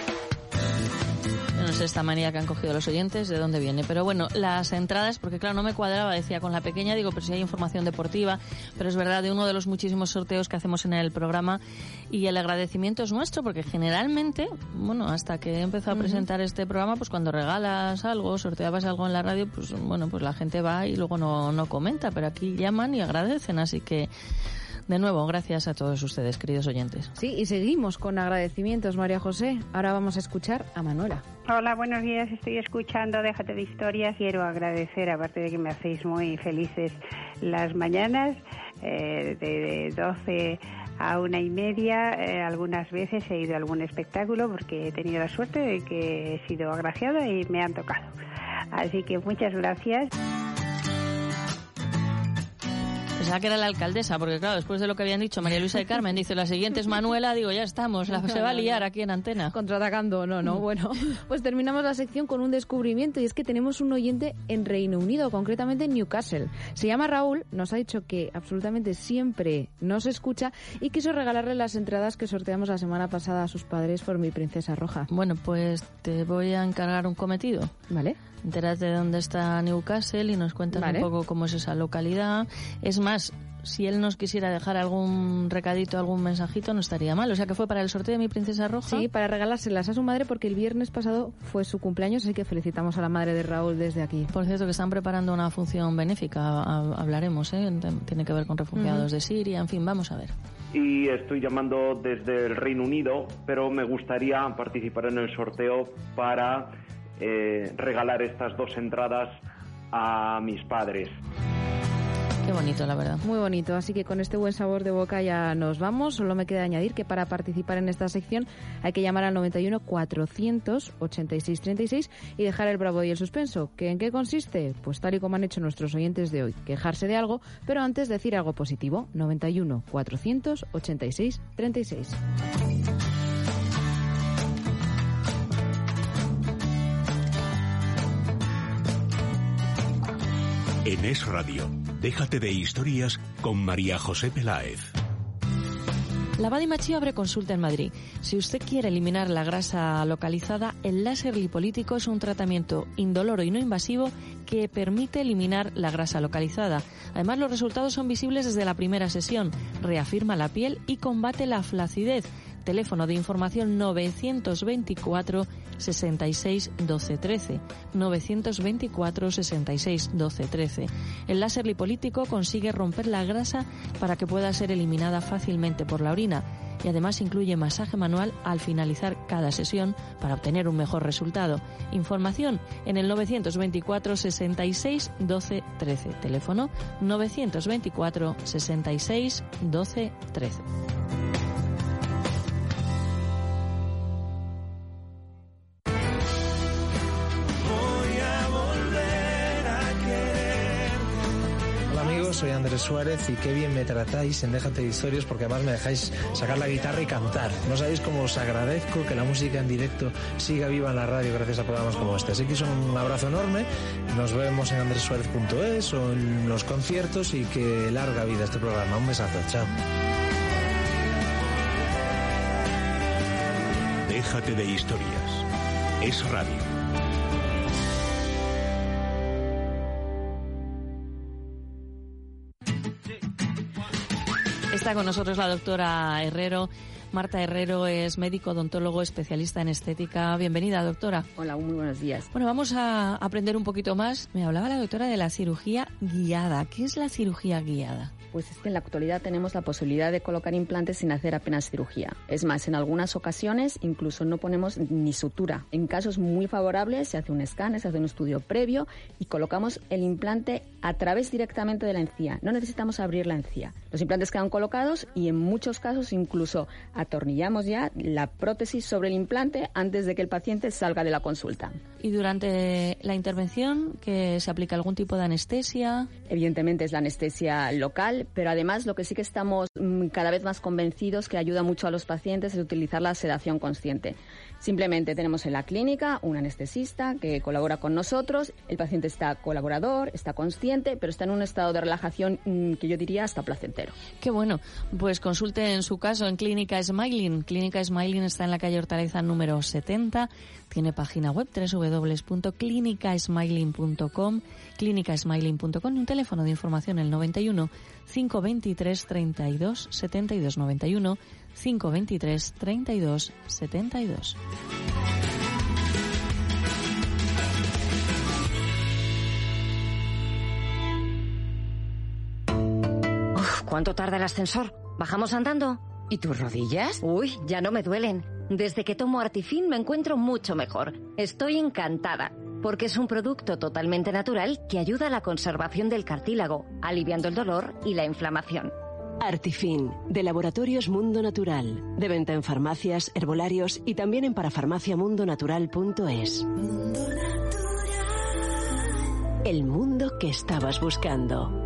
No sé esta manía que han cogido los oyentes, de dónde viene. Pero bueno, las entradas, porque claro, no me cuadraba, decía con la pequeña, digo, pero si hay información deportiva, pero es verdad, de uno de los muchísimos sorteos que hacemos en el programa, y el agradecimiento es nuestro, porque generalmente, bueno, hasta que he empezado a presentar uh-huh. este programa, pues cuando regalas algo, sorteabas algo en la radio, pues bueno, pues la gente va y luego no, no comenta, pero aquí llaman y agradecen, así que... De nuevo, gracias a todos ustedes, queridos oyentes. Sí, y seguimos con agradecimientos, María José. Ahora vamos a escuchar a Manuela. Hola, buenos días. Estoy escuchando Déjate de Historias. Quiero agradecer, aparte de que me hacéis muy felices las mañanas, eh, de doce a una y media. Eh, algunas veces he ido a algún espectáculo porque he tenido la suerte de que he sido agraciada y me han tocado. Así que muchas gracias. Pensaba que era la alcaldesa, porque claro, después de lo que habían dicho María Luisa y Carmen, dice la siguiente es Manuela, digo, ya estamos, la, se va a liar aquí en antena. Contraatacando, no, no, bueno. Pues terminamos la sección con un descubrimiento, y es que tenemos un oyente en Reino Unido, concretamente en Newcastle. Se llama Raúl, nos ha dicho que absolutamente siempre nos escucha y quiso regalarle las entradas que sorteamos la semana pasada a sus padres por Mi Princesa Roja. Bueno, pues te voy a encargar un cometido. Vale. Entérate de dónde está Newcastle y nos cuentas vale. un poco cómo es esa localidad. Es más, si él nos quisiera dejar algún recadito, algún mensajito, no estaría mal. O sea, que fue para el sorteo de Mi Princesa Roja. Sí, para regalárselas a su madre, porque el viernes pasado fue su cumpleaños, así que felicitamos a la madre de Raúl desde aquí. Por cierto, que están preparando una función benéfica, hablaremos, ¿eh? Tiene que ver con refugiados uh-huh. de Siria, en fin, vamos a ver. Y estoy llamando desde el Reino Unido, pero me gustaría participar en el sorteo para eh, regalar estas dos entradas a mis padres. Qué bonito, la verdad. Muy bonito, así que con este buen sabor de boca ya nos vamos. Solo me queda añadir que para participar en esta sección hay que llamar al noventa y uno, cuatrocientos ochenta y seis, treinta y seis y dejar el bravo y el suspenso. ¿Que en qué consiste? Pues tal y como han hecho nuestros oyentes de hoy, quejarse de algo, pero antes decir algo positivo. noventa y uno, cuatrocientos ochenta y seis, treinta y seis. En Es Radio, déjate de historias con María José Peláez. La Badi Machío abre consulta en Madrid. Si usted quiere eliminar la grasa localizada, el láser lipolítico es un tratamiento indoloro y no invasivo que permite eliminar la grasa localizada. Además, los resultados son visibles desde la primera sesión. Reafirma la piel y combate la flacidez. Teléfono de información novecientos veinticuatro, sesenta y seis, doce, trece. novecientos veinticuatro, sesenta y seis, doce, trece. El láser lipolítico consigue romper la grasa para que pueda ser eliminada fácilmente por la orina y además incluye masaje manual al finalizar cada sesión para obtener un mejor resultado. Información en el novecientos veinticuatro, sesenta y seis, doce, trece. Teléfono novecientos veinticuatro, sesenta y seis, doce, trece. todos, soy Andrés Suárez y qué bien me tratáis en Déjate de Historias, porque además me dejáis sacar la guitarra y cantar. No sabéis cómo os agradezco que la música en directo siga viva en la radio gracias a programas como este. Así que es un abrazo enorme, nos vemos en andres suárez punto es o en los conciertos y que larga vida este programa. Un besazo, chao. Déjate de Historias. Es radio. Está con nosotros la doctora Herrero. Marta Herrero es médico odontólogo especialista en estética. Bienvenida, doctora. Hola, muy buenos días. Bueno, vamos a aprender un poquito más. Me hablaba la doctora de la cirugía guiada. ¿Qué es la cirugía guiada? Pues es que en la actualidad tenemos la posibilidad de colocar implantes sin hacer apenas cirugía. Es más, en algunas ocasiones incluso no ponemos ni sutura. En casos muy favorables se hace un escáner, se hace un estudio previo y colocamos el implante a través directamente de la encía. No necesitamos abrir la encía. Los implantes quedan colocados y en muchos casos incluso atornillamos ya la prótesis sobre el implante antes de que el paciente salga de la consulta. ¿Y durante la intervención que se aplica algún tipo de anestesia? Evidentemente es la anestesia local, pero además lo que sí que estamos cada vez más convencidos que ayuda mucho a los pacientes es utilizar la sedación consciente. Simplemente tenemos en la clínica un anestesista que colabora con nosotros, el paciente está colaborador, está consciente, pero está en un estado de relajación que yo diría hasta placentero. Qué bueno, pues consulte en su caso en Clínica Smiling. Clínica Smiling está en la calle Hortaleza número setenta, tiene página web doble u doble u doble u punto clínica smiling punto com, clínica smiling punto com y un teléfono de información el noventa y uno, cinco veintitrés, treinta y dos, setenta y dos, noventa y uno, cinco veintitrés, treinta y dos, setenta y dos. Uf, ¿cuánto tarda el ascensor? ¿Bajamos andando? ¿Y tus rodillas? Uy, ya no me duelen. Desde que tomo Artifin me encuentro mucho mejor. Estoy encantada, porque es un producto totalmente natural que ayuda a la conservación del cartílago, aliviando el dolor y la inflamación. Artifin, de Laboratorios Mundo Natural. De venta en farmacias, herbolarios y también en parafarmacia mundo natural punto es. El mundo que estabas buscando.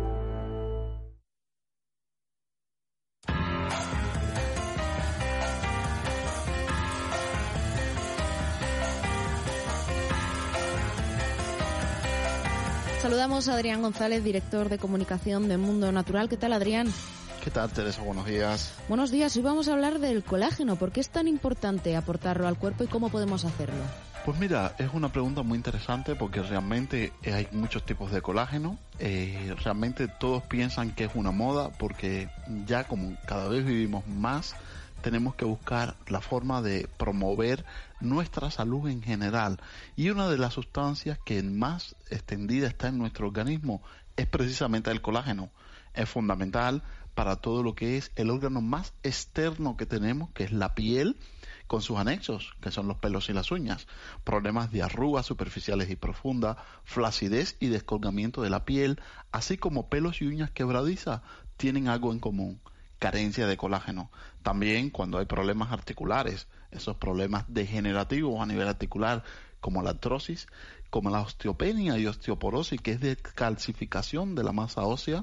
Saludamos a Adrián González, director de comunicación de Mundo Natural. ¿Qué tal, Adrián? ¿Qué tal, Teresa? Buenos días. Buenos días. Hoy vamos a hablar del colágeno. ¿Por qué es tan importante aportarlo al cuerpo y cómo podemos hacerlo? Pues mira, es una pregunta muy interesante porque realmente hay muchos tipos de colágeno. Eh, realmente todos piensan que es una moda porque ya como cada vez vivimos más, tenemos que buscar la forma de promover nuestra salud en general. Y una de las sustancias que más extendida está en nuestro organismo es precisamente el colágeno. Es fundamental para todo lo que es el órgano más externo que tenemos, que es la piel, con sus anexos, que son los pelos y las uñas. Problemas de arrugas superficiales y profundas, flacidez y descolgamiento de la piel, así como pelos y uñas quebradizas, tienen algo en común: carencia de colágeno. También cuando hay problemas articulares, esos problemas degenerativos a nivel articular, como la artrosis, como la osteopenia y osteoporosis, que es de calcificación de la masa ósea,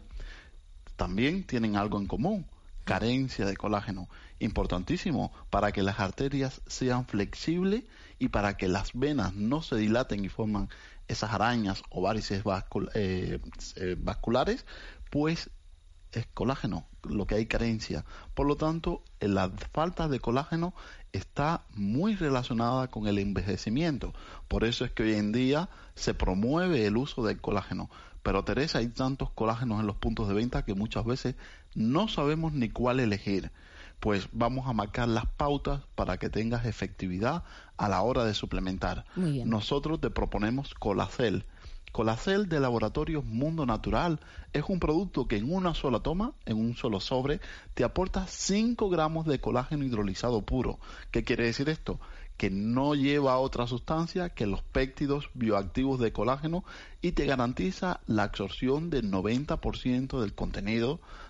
también tienen algo en común: carencia de colágeno. Importantísimo para que las arterias sean flexibles y para que las venas no se dilaten y forman esas arañas o varices vascul- eh, eh, vasculares, pues es colágeno lo que hay carencia. Por lo tanto, la falta de colágeno está muy relacionada con el envejecimiento. Por eso es que hoy en día se promueve el uso del colágeno. Pero Teresa, hay tantos colágenos en los puntos de venta que muchas veces no sabemos ni cuál elegir. Pues vamos a marcar las pautas para que tengas efectividad a la hora de suplementar. Muy bien. Nosotros te proponemos Colacel. Colacel de Laboratorios Mundo Natural es un producto que en una sola toma, en un solo sobre, te aporta cinco gramos de colágeno hidrolizado puro. ¿Qué quiere decir esto? Que no lleva otra sustancia que los péptidos bioactivos de colágeno y te garantiza la absorción del noventa por ciento del contenido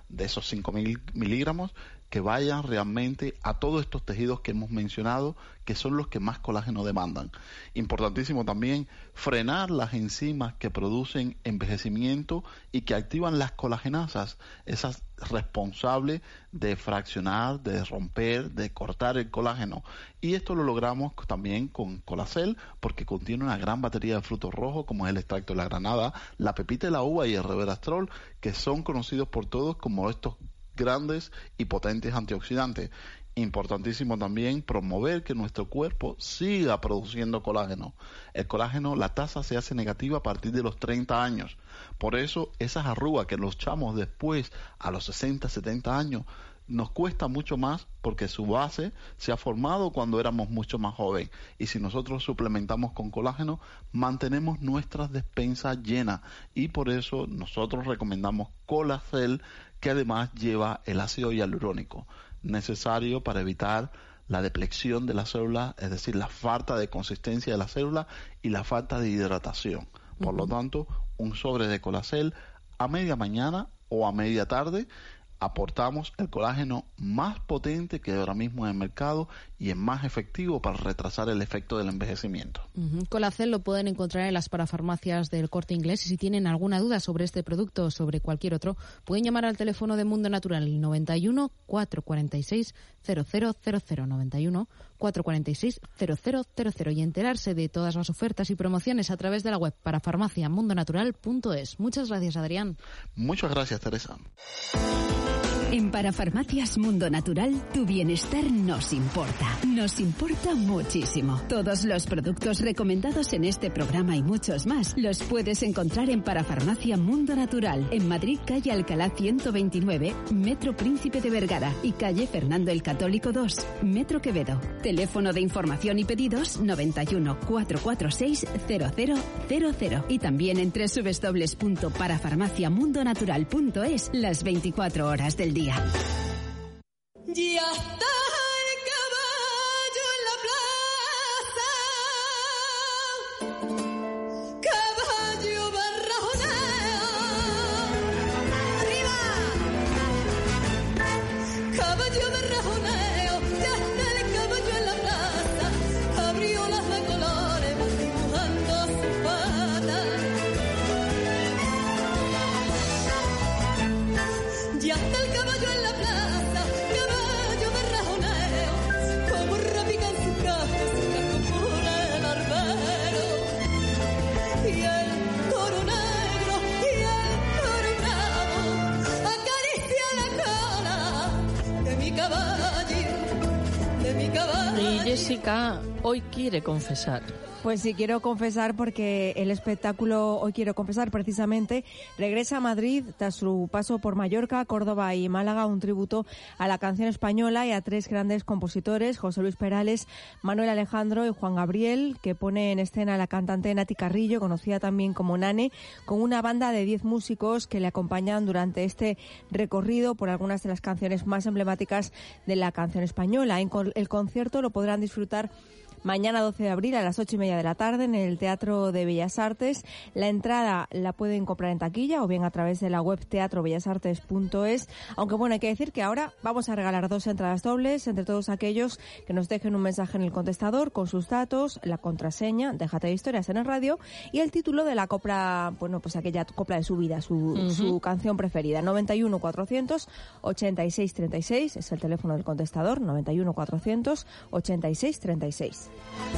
de esos cinco mil miligramos, que vayan realmente a todos estos tejidos que hemos mencionado, que son los que más colágeno demandan. Importantísimo también frenar las enzimas que producen envejecimiento y que activan las colagenasas, esas responsables de fraccionar, de romper, de cortar el colágeno. Y esto lo logramos también con Colacel, porque contiene una gran batería de frutos rojos, como es el extracto de la granada, la pepita de la uva y el resveratrol, que son conocidos por todos como estos grandes y potentes antioxidantes. Importantísimo también promover que nuestro cuerpo siga produciendo colágeno. El colágeno, la tasa se hace negativa a partir de los treinta años. Por eso esas arrugas que los chamos después a los sesenta, setenta años nos cuesta mucho más, porque su base se ha formado cuando éramos mucho más jóvenes. Y si nosotros suplementamos con colágeno, mantenemos nuestras despensas llenas. Y por eso nosotros recomendamos Colacel, que además lleva el ácido hialurónico, necesario para evitar la depleción de la célula, es decir, la falta de consistencia de la célula y la falta de hidratación. Por uh-huh. lo tanto, un sobre de Colacel a media mañana o a media tarde, aportamos el colágeno más potente que ahora mismo en el mercado y es más efectivo para retrasar el efecto del envejecimiento. Uh-huh. Colacel lo pueden encontrar en las parafarmacias del Corte Inglés, y si tienen alguna duda sobre este producto o sobre cualquier otro, pueden llamar al teléfono de Mundo Natural noventa y uno, cuatrocientos cuarenta y seis, cero cero cero cero, noventa y uno, cuatrocientos cuarenta y seis, cero cero cero cero y enterarse de todas las ofertas y promociones a través de la web parafarmacia mundo natural punto es. Muchas gracias, Adrián. Muchas gracias, Teresa. En Parafarmacias Mundo Natural, tu bienestar nos importa. Nos importa muchísimo. Todos los productos recomendados en este programa y muchos más los puedes encontrar en Parafarmacia Mundo Natural, en Madrid, calle Alcalá ciento veintinueve, Metro Príncipe de Vergara, y calle Fernando el Católico dos, Metro Quevedo. Teléfono de información y pedidos noventa y uno, cuatrocientos cuarenta y seis, cero cero cero cero. Y también en doble u doble u doble u punto parafarmacia mundo natural punto es las veinticuatro horas del día. Ya está el caballo en la plaza, caballo barrajoneo, arriba, caballo barrajoneo, ya está el caballo en la plaza, cabriolas de colores van dibujando sus patas. Ya está el caballo en la plaza, caballo de rajoneo, como repican sus cajas, por el arbero. Y el toro negro y el toro bravo acaricia la cola de mi caballo, de mi caballo. Y Jessica hoy quiere confesar. Pues sí, quiero confesar porque el espectáculo Hoy Quiero Confesar precisamente regresa a Madrid tras su paso por Mallorca, Córdoba y Málaga, un tributo a la canción española y a tres grandes compositores, José Luis Perales, Manuel Alejandro y Juan Gabriel, que pone en escena a la cantante Nati Carrillo, conocida también como Nane, con una banda de diez músicos que le acompañan durante este recorrido por algunas de las canciones más emblemáticas de la canción española. El concierto lo podrán disfrutar mañana doce de abril a las ocho y media de la tarde en el Teatro de Bellas Artes. La entrada la pueden comprar en taquilla o bien a través de la web teatro bellas artes punto es. Aunque bueno, hay que decir que ahora vamos a regalar dos entradas dobles entre todos aquellos que nos dejen un mensaje en el contestador con sus datos, la contraseña, déjate de historias en el radio, y el título de la copla, bueno, pues aquella copla de su vida, su, uh-huh. su canción preferida. noventa y uno, cuatrocientos ochenta y seis, treinta y seis es el teléfono del contestador, noventa y uno, cuatrocientos ochenta y seis, treinta y seis.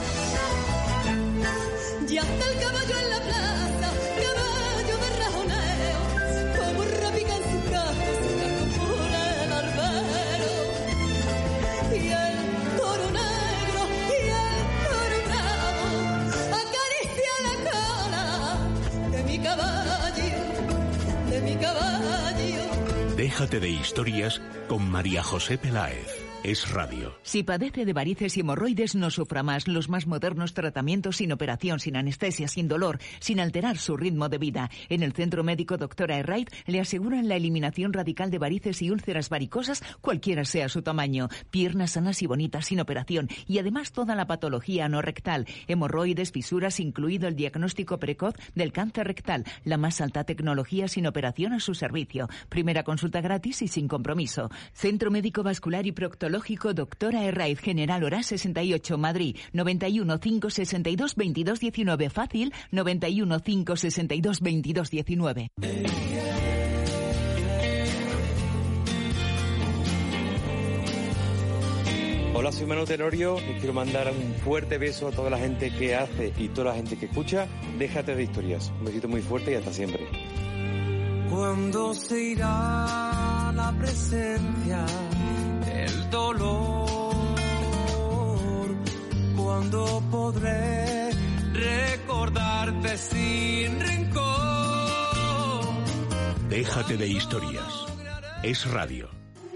Ya está el caballo en la plaza, caballo de rajoneo, como repican sus cajas, por el arbero. Y el toro negro y el toro bravo acaricia la cola de mi caballo, de mi caballo. Déjate de historias con María José Peláez. Es radio. Si padece de varices y hemorroides, no sufra más. Los más modernos tratamientos sin operación, sin anestesia, sin dolor, sin alterar su ritmo de vida. En el Centro Médico Doctora Herraiz le aseguran la eliminación radical de varices y úlceras varicosas, cualquiera sea su tamaño. Piernas sanas y bonitas, sin operación. Y además toda la patología anorrectal. Hemorroides, fisuras, incluido el diagnóstico precoz del cáncer rectal. La más alta tecnología sin operación a su servicio. Primera consulta gratis y sin compromiso. Centro Médico Vascular y Proctológico Doctora Herraiz, General Orás sesenta y ocho, Madrid. noventa y uno, cinco sesenta y dos, veintidós diecinueve. Fácil, noventa y uno, cinco sesenta y dos, veintidós diecinueve. Hola, soy Manu Tenorio y quiero mandar un fuerte beso a toda la gente que hace y toda la gente que escucha Déjate de Historias. Un besito muy fuerte y hasta siempre. Cuando se irá la presencia, el dolor, cuando podré recordarte sin rencor. Déjate de Historias. Es radio.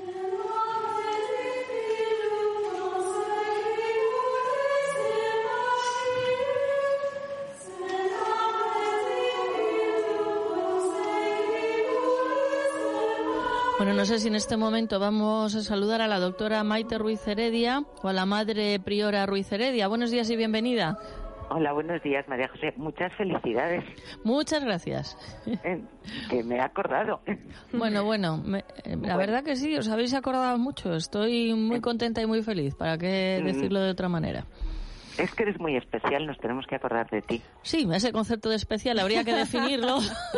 Bueno, no sé si en este momento vamos a saludar a la doctora Maite Ruiz Heredia o a la madre priora Ruiz Heredia. Buenos días y bienvenida. Hola, buenos días, María José. Muchas felicidades. Muchas gracias. Eh, que me he acordado. Bueno, bueno, me, la bueno. verdad que sí, os habéis acordado mucho. Estoy muy contenta y muy feliz, ¿para qué decirlo de otra manera? Es que eres muy especial, nos tenemos que acordar de ti. Sí, ese concepto de especial habría que definirlo.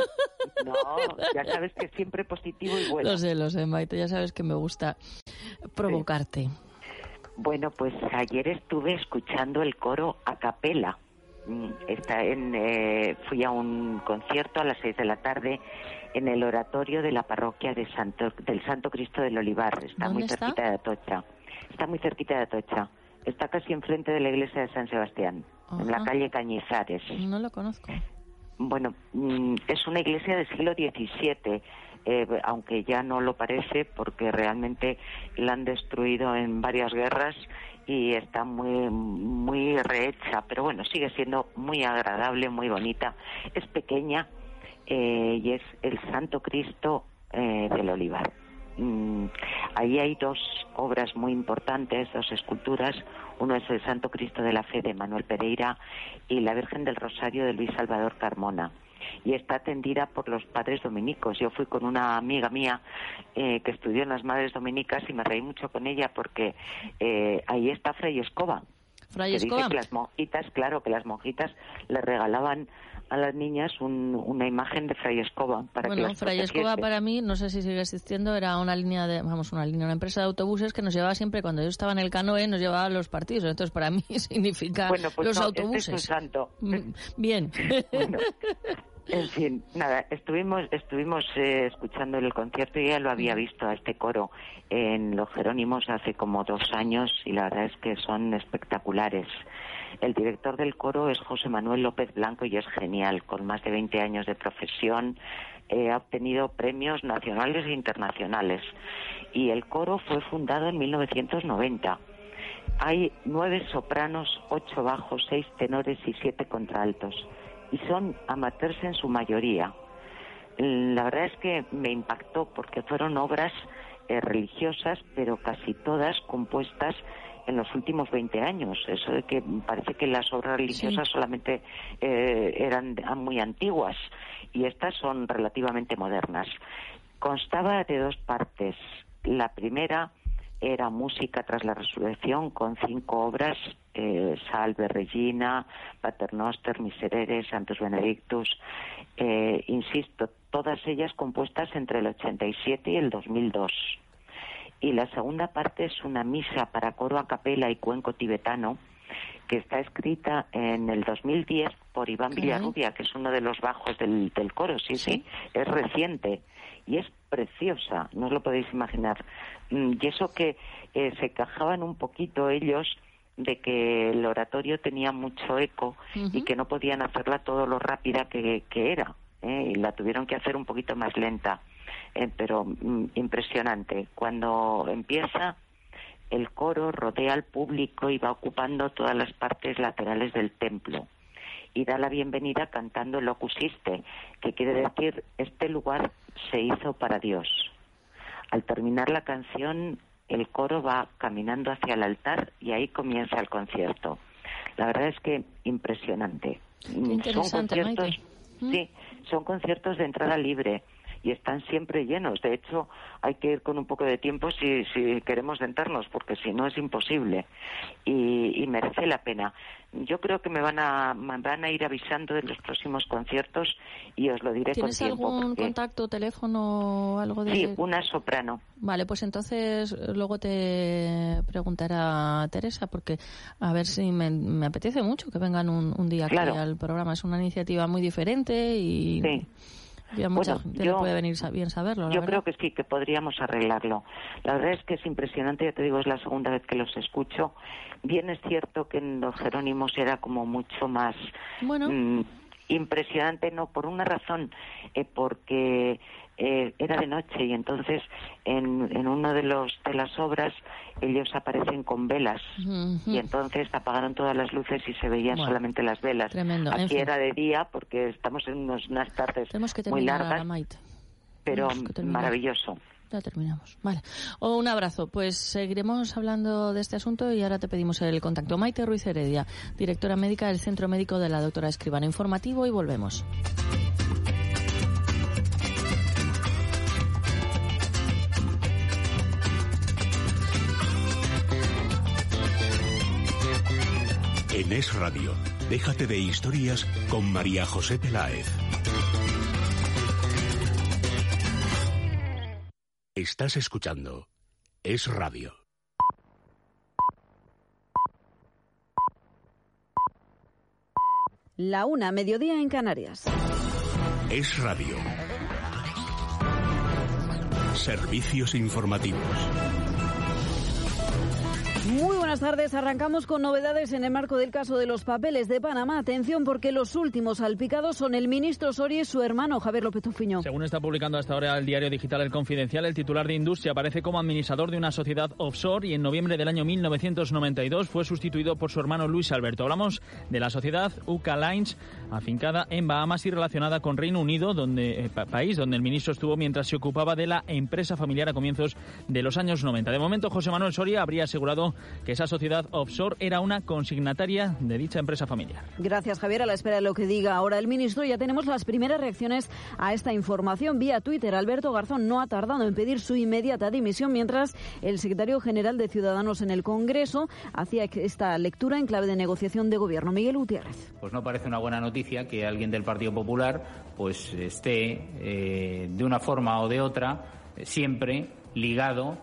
No, ya sabes que siempre positivo y bueno. Lo sé, lo sé, Maite, ya sabes que me gusta provocarte. Sí. Bueno, pues ayer estuve escuchando el coro a capela. Está en, eh, fui a un concierto a las seis de la tarde en el oratorio de la parroquia de Santo, del Santo Cristo del Olivar. Está muy está? cerquita de Atocha. Está muy cerquita de Atocha. Está casi enfrente de la iglesia de San Sebastián, Ajá. en la calle Cañizares. No lo conozco. Bueno, es una iglesia del siglo diecisiete, eh, aunque ya no lo parece porque realmente la han destruido en varias guerras y está muy muy rehecha, pero bueno, sigue siendo muy agradable, muy bonita. Es pequeña eh, y es el Santo Cristo eh, del Olivar. Mm, ahí hay dos obras muy importantes, dos esculturas. Uno es el Santo Cristo de la Fe de Manuel Pereira y la Virgen del Rosario de Luis Salvador Carmona. Y está atendida por los padres dominicos. Yo fui con una amiga mía eh, que estudió en las Madres Dominicas y me reí mucho con ella porque eh, ahí está Fray Escoba. Fray que Escoba. Dice que las monjitas, claro, que las monjitas le regalaban a las niñas un, una imagen de Fray Escoba para bueno, que las Fray protegiese. Escoba para mí, no sé si sigue existiendo, era una línea de, vamos, una línea, una empresa de autobuses que nos llevaba siempre, cuando yo estaba en el canoe, nos llevaba a los partidos. Entonces, para mí significa bueno, pues los no, autobuses. Este es un santo. Bien. Bueno, en fin, nada, estuvimos estuvimos eh, escuchando el concierto y ya lo había visto a este coro en Los Jerónimos hace como dos años y la verdad es que son espectaculares. El director del coro es José Manuel López Blanco y es genial, con más de veinte años de profesión, eh, ha obtenido premios nacionales e internacionales y el coro fue fundado en mil novecientos noventa. Hay nueve sopranos, ocho bajos, seis tenores y siete contraltos y son amateurs en su mayoría. La verdad es que me impactó porque fueron obras eh, religiosas, pero casi todas compuestas en los últimos veinte años. Eso de que parece que las obras religiosas sí. solamente eh, eran muy antiguas y estas son relativamente modernas. Constaba de dos partes. La primera era música tras la resurrección con cinco obras, eh, Salve Regina, Paternoster, Miserere, Santos Benedictus, eh, insisto, todas ellas compuestas entre el ochenta y siete y el dos mil dos. Y la segunda parte es una misa para coro a capela y cuenco tibetano que está escrita en el dos mil diez por Iván uh-huh. Villarrubia, que es uno de los bajos del, del coro, sí, sí, sí, es reciente y es preciosa, no os lo podéis imaginar. Y eso que eh, se quejaban un poquito ellos de que el oratorio tenía mucho eco uh-huh. y que no podían hacerla todo lo rápida que, que era, ¿eh? Y la tuvieron que hacer un poquito más lenta. Eh, pero mm, impresionante. Cuando empieza el coro rodea al público y va ocupando todas las partes laterales del templo y da la bienvenida cantando el Opus Iste, que quiere decir este lugar se hizo para Dios. Al terminar la canción, el coro va caminando hacia el altar y ahí comienza el concierto. La verdad es que impresionante. Qué interesante, son conciertos, sí, son conciertos de entrada libre y están siempre llenos. De hecho, hay que ir con un poco de tiempo si, si queremos sentarnos, porque si no es imposible. Y, y merece la pena. Yo creo que me van a me van a ir avisando de los próximos conciertos y os lo diré con tiempo. ¿Tienes algún porque... contacto, teléfono o algo de...? Sí, una soprano. Vale, pues entonces luego te preguntará Teresa, porque a ver si me, me apetece mucho que vengan un, un día aquí claro. al programa. Es una iniciativa muy diferente y... Sí. Y a mucha bueno, gente yo, le puede venir bien saberlo. La yo verdad. creo que sí, que podríamos arreglarlo. La verdad es que es impresionante, ya te digo, es la segunda vez que los escucho. Bien es cierto que en los Jerónimos era como mucho más bueno. mmm, impresionante, no por una razón, eh, porque eh, era de noche y entonces en, en uno de los de las obras ellos aparecen con velas uh-huh. y entonces apagaron todas las luces y se veían bueno, solamente las velas. Tremendo. Aquí en fin. era de día porque estamos en unos, unas tardes muy largas, Maite. pero maravilloso. Ya terminamos. Vale. O un abrazo. Pues seguiremos hablando de este asunto y ahora te pedimos el contacto. Maite Ruiz Heredia, directora médica del Centro Médico de la Doctora Escribano. Informativo y volvemos. En Es Radio, déjate de historias con María José Peláez. Estás escuchando Es Radio. La una, mediodía en Canarias. Es Radio. Servicios informativos. Muy buenas tardes. Arrancamos con novedades en el marco del caso de los papeles de Panamá. Atención, porque los últimos salpicados son el ministro Soria y su hermano Javier López Tufiño. Según está publicando hasta ahora el diario digital El Confidencial, el titular de Industria aparece como administrador de una sociedad offshore y en noviembre del año mil novecientos noventa y dos fue sustituido por su hermano Luis Alberto. Hablamos de la sociedad U K Lines, afincada en Bahamas y relacionada con Reino Unido, donde eh, país donde el ministro estuvo mientras se ocupaba de la empresa familiar a comienzos de los años noventa. De momento, José Manuel Soria habría asegurado que esa sociedad offshore era una consignataria de dicha empresa familiar. Gracias, Javier. A la espera de lo que diga ahora el ministro, ya tenemos las primeras reacciones a esta información. Vía Twitter, Alberto Garzón no ha tardado en pedir su inmediata dimisión, mientras el secretario general de Ciudadanos en el Congreso hacía esta lectura en clave de negociación de gobierno. Miguel Gutiérrez. Pues no parece una buena noticia que alguien del Partido Popular pues esté eh, de una forma o de otra eh, siempre ligado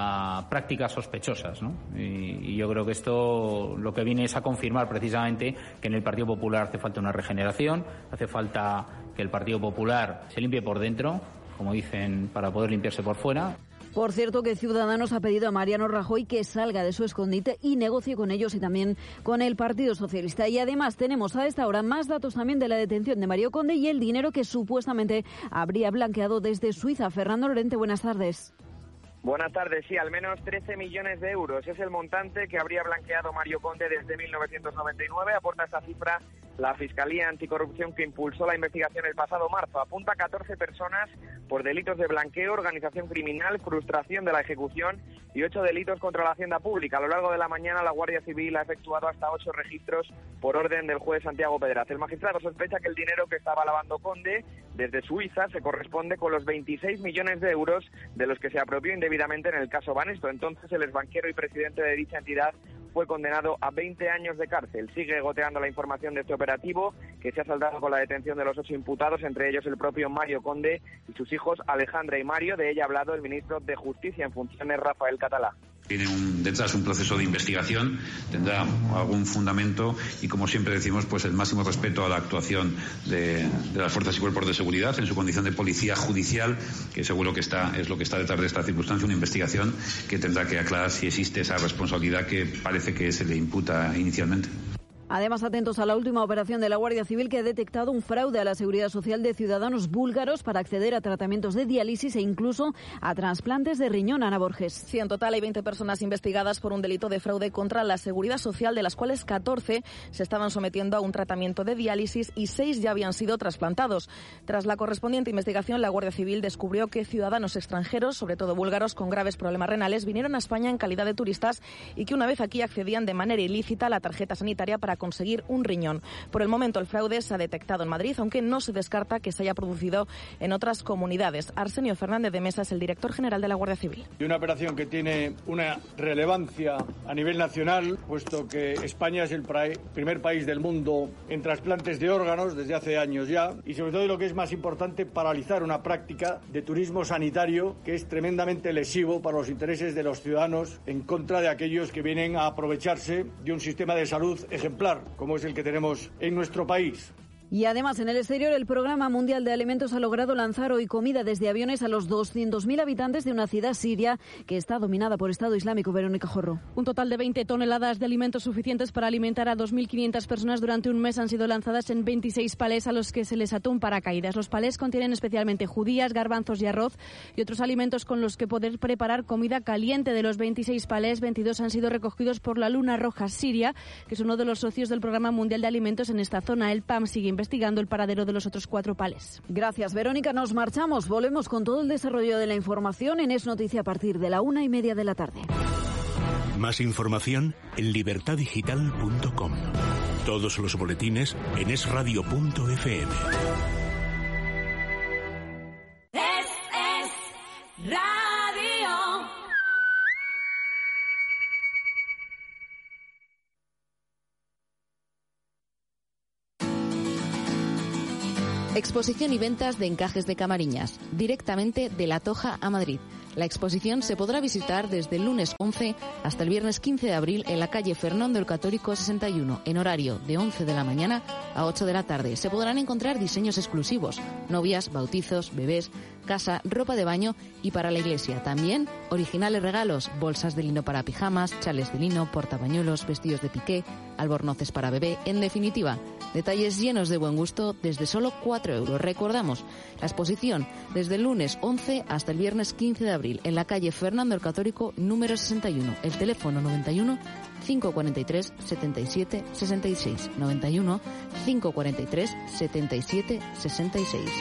a prácticas sospechosas, ¿no? Y, y yo creo que esto lo que viene es a confirmar precisamente que en el Partido Popular hace falta una regeneración, hace falta que el Partido Popular se limpie por dentro, como dicen, para poder limpiarse por fuera. Por cierto, que Ciudadanos ha pedido a Mariano Rajoy que salga de su escondite y negocie con ellos y también con el Partido Socialista. Y además tenemos a esta hora más datos también de la detención de Mario Conde y el dinero que supuestamente habría blanqueado desde Suiza. Fernando Lorente, buenas tardes. Buenas tardes. Sí, al menos trece millones de euros es el montante que habría blanqueado Mario Conde desde mil novecientos noventa y nueve. Aporta esta cifra la Fiscalía Anticorrupción que impulsó la investigación el pasado marzo. Apunta a catorce personas por delitos de blanqueo, organización criminal, frustración de la ejecución y ocho delitos contra la hacienda pública. A lo largo de la mañana la Guardia Civil ha efectuado hasta ocho registros por orden del juez Santiago Pedraz. El magistrado sospecha que el dinero que estaba lavando Conde desde Suiza se corresponde con los veintiséis millones de euros de los que se apropió indebidamente en el caso Banesto. Entonces el exbanquero y presidente de dicha entidad fue condenado a veinte años de cárcel. Sigue goteando la información de este operativo, que se ha saldado con la detención de los ocho imputados, entre ellos el propio Mario Conde y sus hijos Alejandra y Mario. De ella ha hablado el ministro de Justicia en funciones, Rafael Catalá. Tiene un, detrás un proceso de investigación, tendrá algún fundamento y, como siempre decimos, pues el máximo respeto a la actuación de, de las fuerzas y cuerpos de seguridad en su condición de policía judicial, que seguro que está es lo que está detrás de esta circunstancia, una investigación que tendrá que aclarar si existe esa responsabilidad que parece que se le imputa inicialmente. Además, atentos a la última operación de la Guardia Civil que ha detectado un fraude a la seguridad social de ciudadanos búlgaros para acceder a tratamientos de diálisis e incluso a trasplantes de riñón. Ana Borges. Sí, en total hay veinte personas investigadas por un delito de fraude contra la seguridad social, de las cuales catorce se estaban sometiendo a un tratamiento de diálisis y seis ya habían sido trasplantados. Tras la correspondiente investigación, la Guardia Civil descubrió que ciudadanos extranjeros, sobre todo búlgaros con graves problemas renales, vinieron a España en calidad de turistas y que una vez aquí accedían de manera ilícita a la tarjeta sanitaria para conseguir un riñón. Por el momento el fraude se ha detectado en Madrid, aunque no se descarta que se haya producido en otras comunidades. Arsenio Fernández de Mesa es el director general de la Guardia Civil. Y una operación que tiene una relevancia a nivel nacional, puesto que España es el primer país del mundo en trasplantes de órganos desde hace años ya, y sobre todo, y lo que es más importante, paralizar una práctica de turismo sanitario que es tremendamente lesivo para los intereses de los ciudadanos, en contra de aquellos que vienen a aprovecharse de un sistema de salud ejemplar, como es el que tenemos en nuestro país. Y además, en el exterior, el Programa Mundial de Alimentos ha logrado lanzar hoy comida desde aviones a los doscientos mil habitantes de una ciudad siria que está dominada por Estado Islámico. Verónica Jorro. Un total de veinte toneladas de alimentos suficientes para alimentar a dos mil quinientas personas durante un mes han sido lanzadas en veintiséis palés a los que se les ató un paracaídas. Los palés contienen especialmente judías, garbanzos y arroz y otros alimentos con los que poder preparar comida caliente. De los veintiséis palés, veintidós han sido recogidos por la Luna Roja Siria, que es uno de los socios del Programa Mundial de Alimentos en esta zona. El P A M sigue investigando el paradero de los otros cuatro palés. Gracias, Verónica. Nos marchamos. Volvemos con todo el desarrollo de la información en Es Noticia a partir de la una y media de la tarde. Más información en libertad digital punto com. Todos los boletines en es radio punto efe eme. Es, es radio. Exposición y ventas de encajes de Camariñas, directamente de La Toja a Madrid. La exposición se podrá visitar desde el lunes once hasta el viernes quince de abril en la calle Fernando el Católico sesenta y uno, en horario de once de la mañana a ocho de la tarde. Se podrán encontrar diseños exclusivos, novias, bautizos, bebés, casa, ropa de baño y para la iglesia. También originales regalos, bolsas de lino para pijamas, chales de lino, portapañuelos, vestidos de piqué, albornoces para bebé. En definitiva, detalles llenos de buen gusto desde solo cuatro euros. Recordamos, la exposición desde el lunes once hasta el viernes quince de abril en la calle Fernando el Católico número sesenta y uno. El teléfono noventa y uno, cinco cuarenta y tres, setenta y siete, sesenta y seis. noventa y uno, cinco cuarenta y tres, setenta y siete, sesenta y seis.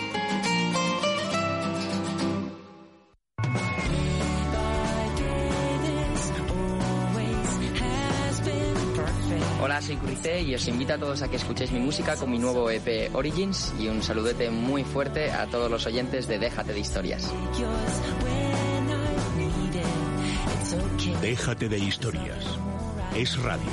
Hola, soy Curicé y os invito a todos a que escuchéis mi música con mi nuevo E P Origins, y un saludete muy fuerte a todos los oyentes de Déjate de Historias. Déjate de Historias. Es radio.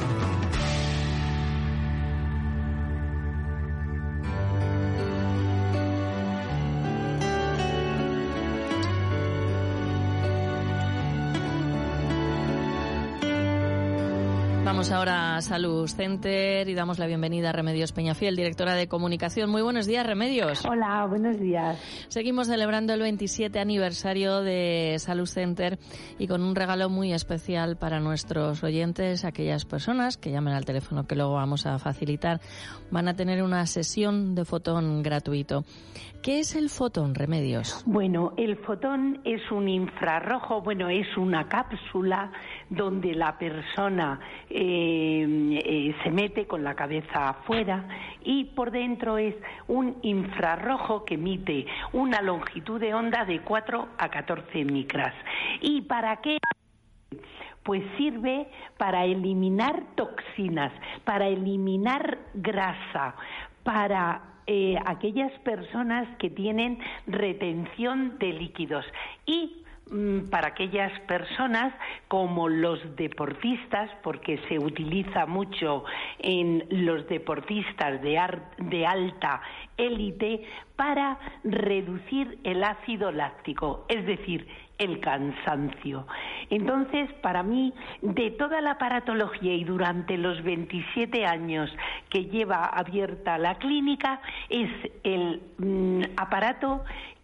Vamos ahora a Salud Center y damos la bienvenida a Remedios Peñafiel, directora de comunicación. Muy buenos días, Remedios. Hola, buenos días. Seguimos celebrando el veintisiete aniversario de Salud Center y con un regalo muy especial para nuestros oyentes. Aquellas personas que llamen al teléfono que luego vamos a facilitar van a tener una sesión de fotón gratuito. ¿Qué es el fotón, Remedios? Bueno, el fotón es un infrarrojo, bueno, es una cápsula donde la persona eh, eh, se mete con la cabeza afuera y por dentro es un infrarrojo que emite una longitud de onda de cuatro a catorce micras. ¿Y para qué? Pues sirve para eliminar toxinas, para eliminar grasa, para eh, aquellas personas que tienen retención de líquidos y para aquellas personas como los deportistas, porque se utiliza mucho en los deportistas de, ar- de alta élite para reducir el ácido láctico, es decir, el cansancio. Entonces, para mí, de toda la aparatología y durante los veintisiete años que lleva abierta la clínica, es el mm, aparato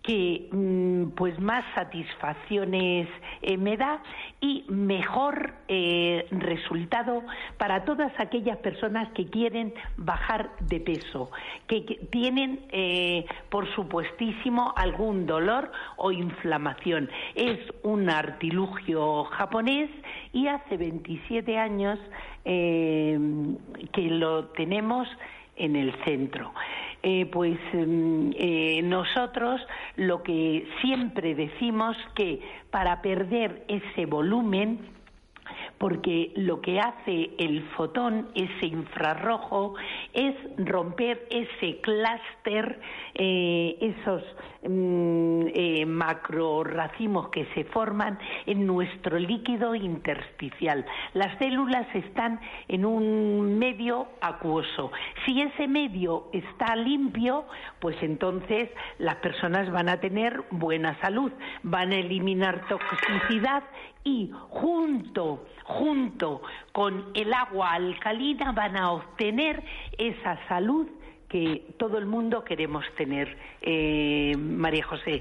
que pues más satisfacciones eh, me da y mejor eh, resultado para todas aquellas personas que quieren bajar de peso, que, que tienen eh, por supuestísimo algún dolor o inflamación. Es un artilugio japonés y hace veintisiete años eh, que lo tenemos en el centro. Eh, pues eh, nosotros lo que siempre decimos que para perder ese volumen, porque lo que hace el fotón, ese infrarrojo, es romper ese clúster, eh, esos mm, eh, macrorracimos que se forman en nuestro líquido intersticial. Las células están en un medio acuoso. Si ese medio está limpio, pues entonces las personas van a tener buena salud, van a eliminar toxicidad y junto, junto con el agua alcalina van a obtener esa salud que todo el mundo queremos tener, eh, María José.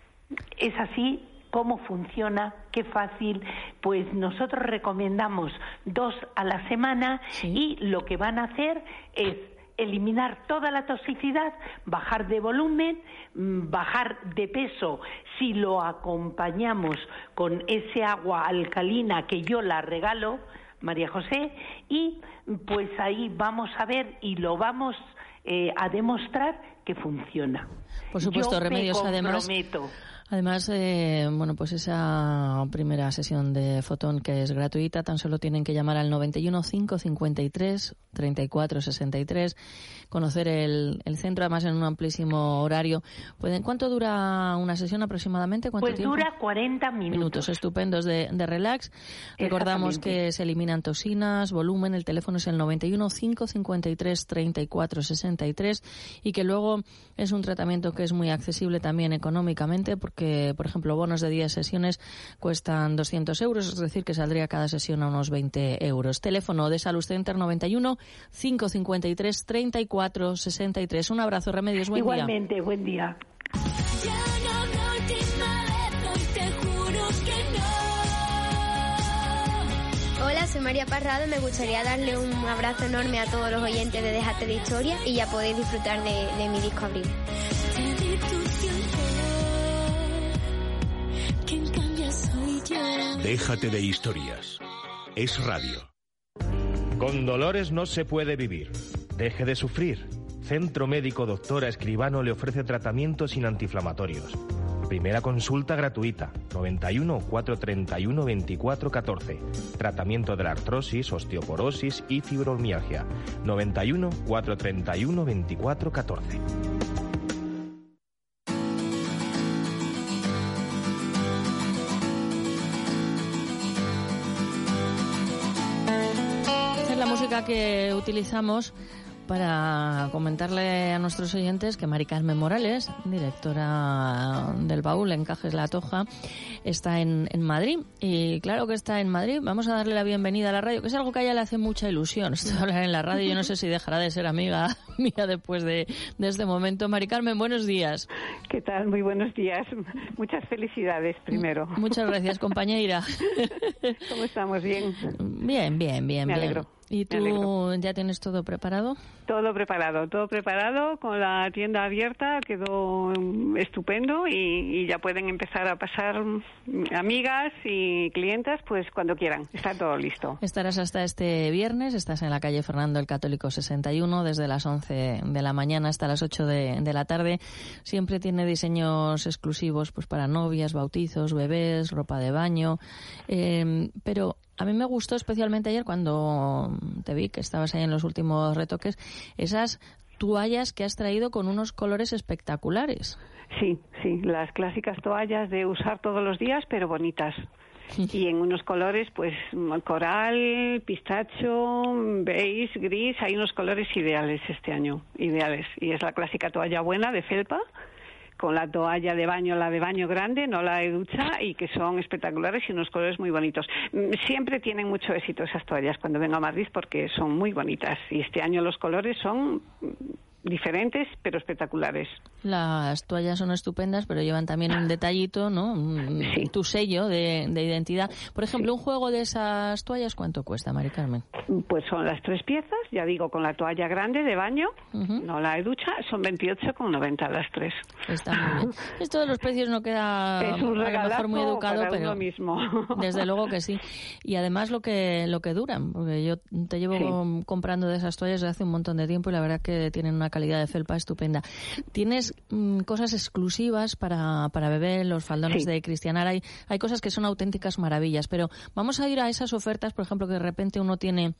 Es así. ¿Cómo funciona? Qué fácil. Pues nosotros recomendamos dos a la semana, sí. Y lo que van a hacer es eliminar toda la toxicidad, bajar de volumen, bajar de peso si lo acompañamos con ese agua alcalina que yo la regalo, María José, y pues ahí vamos a ver y lo vamos eh, a demostrar que funciona. Por supuesto, yo Remedios, me además... comprometo. Además, eh, bueno, pues esa primera sesión de Fotón, que es gratuita, tan solo tienen que llamar al noventa y uno, cinco cincuenta y tres, treinta y cuatro sesenta y tres, conocer el, el centro, además en un amplísimo horario. ¿Pueden, ¿Cuánto dura una sesión aproximadamente? ¿Cuánto Pues tiempo? dura cuarenta minutos. Minutos estupendos de, de relax. Recordamos que se eliminan toxinas, volumen, el teléfono es el noventa y uno, cinco cincuenta y tres, treinta y cuatro sesenta y tres, y que luego es un tratamiento que es muy accesible también económicamente, porque que, por ejemplo, bonos de diez sesiones cuestan doscientos euros, es decir, que saldría cada sesión a unos veinte euros. Teléfono de Salud Center noventa y uno, cinco cincuenta y tres, treinta y cuatro sesenta y tres. Un abrazo, Remedios, buen Igualmente, día. buen día. Hola, soy María Parrado. Me gustaría darle un abrazo enorme a todos los oyentes de Déjate de Historia y ya podéis disfrutar de, de mi disco Abril. Déjate de historias. Es radio. Con dolores no se puede vivir. Deje de sufrir. Centro Médico Doctora Escribano le ofrece tratamientos sin antiinflamatorios. Primera consulta gratuita. noventa y uno, cuatrocientos treinta y uno, veinticuatro catorce. Tratamiento de la artrosis, osteoporosis y fibromialgia. noventa y uno, cuatrocientos treinta y uno, veinticuatro catorce. La música que utilizamos para comentarle a nuestros oyentes que Mari Carmen Morales, directora del Baúl, Encajes La Toja, está en, en Madrid. Y claro que está en Madrid. Vamos a darle la bienvenida a la radio, que es algo que a ella le hace mucha ilusión, esto de hablar en la radio. Yo no sé si dejará de ser amiga mía después de, de este momento. Mari Carmen, buenos días. ¿Qué tal? Muy buenos días. Muchas felicidades primero. Muchas gracias, compañera. ¿Cómo estamos? ¿Bien? Bien, bien, bien. Me bien. alegro. ¿Y tú ya tienes todo preparado? Todo preparado, todo preparado, con la tienda abierta, quedó estupendo y, y ya pueden empezar a pasar amigas y clientas pues cuando quieran, está todo listo. Estarás hasta este viernes, estás en la calle Fernando el Católico sesenta y uno, desde las once de la mañana hasta las ocho de, de la tarde. Siempre tiene diseños exclusivos pues para novias, bautizos, bebés, ropa de baño, eh, pero... A mí me gustó especialmente ayer cuando te vi que estabas ahí en los últimos retoques, esas toallas que has traído con unos colores espectaculares. Sí, sí, las clásicas toallas de usar todos los días, pero bonitas. Y en unos colores, pues, coral, pistacho, beige, gris, hay unos colores ideales este año, ideales. Y es la clásica toalla buena de felpa, con la toalla de baño, la de baño grande, no la de ducha, y que son espectaculares y unos colores muy bonitos. Siempre tienen mucho éxito esas toallas cuando vengo a Madrid porque son muy bonitas y este año los colores son diferentes pero espectaculares. Las toallas son estupendas, pero llevan también un detallito, ¿no? Un, sí. Tu sello de, de identidad. Por ejemplo, sí. un juego de esas toallas, ¿cuánto cuesta, Mari Carmen? Pues son las tres piezas, ya digo, con la toalla grande de baño, uh-huh. no la de ducha, son veintiocho con noventa las tres. Está muy bien. Esto de los precios no queda es un a lo mejor muy educado, para pero uno mismo. Desde luego que sí. Y además lo que lo que duran, porque yo te llevo sí. comprando de esas toallas desde hace un montón de tiempo y la verdad que tienen una calidad de felpa estupenda. Tienes mmm, cosas exclusivas para, para bebé, los faldones sí. de Cristianar. Hay, hay cosas que son auténticas maravillas, pero vamos a ir a esas ofertas, por ejemplo, que de repente uno tiene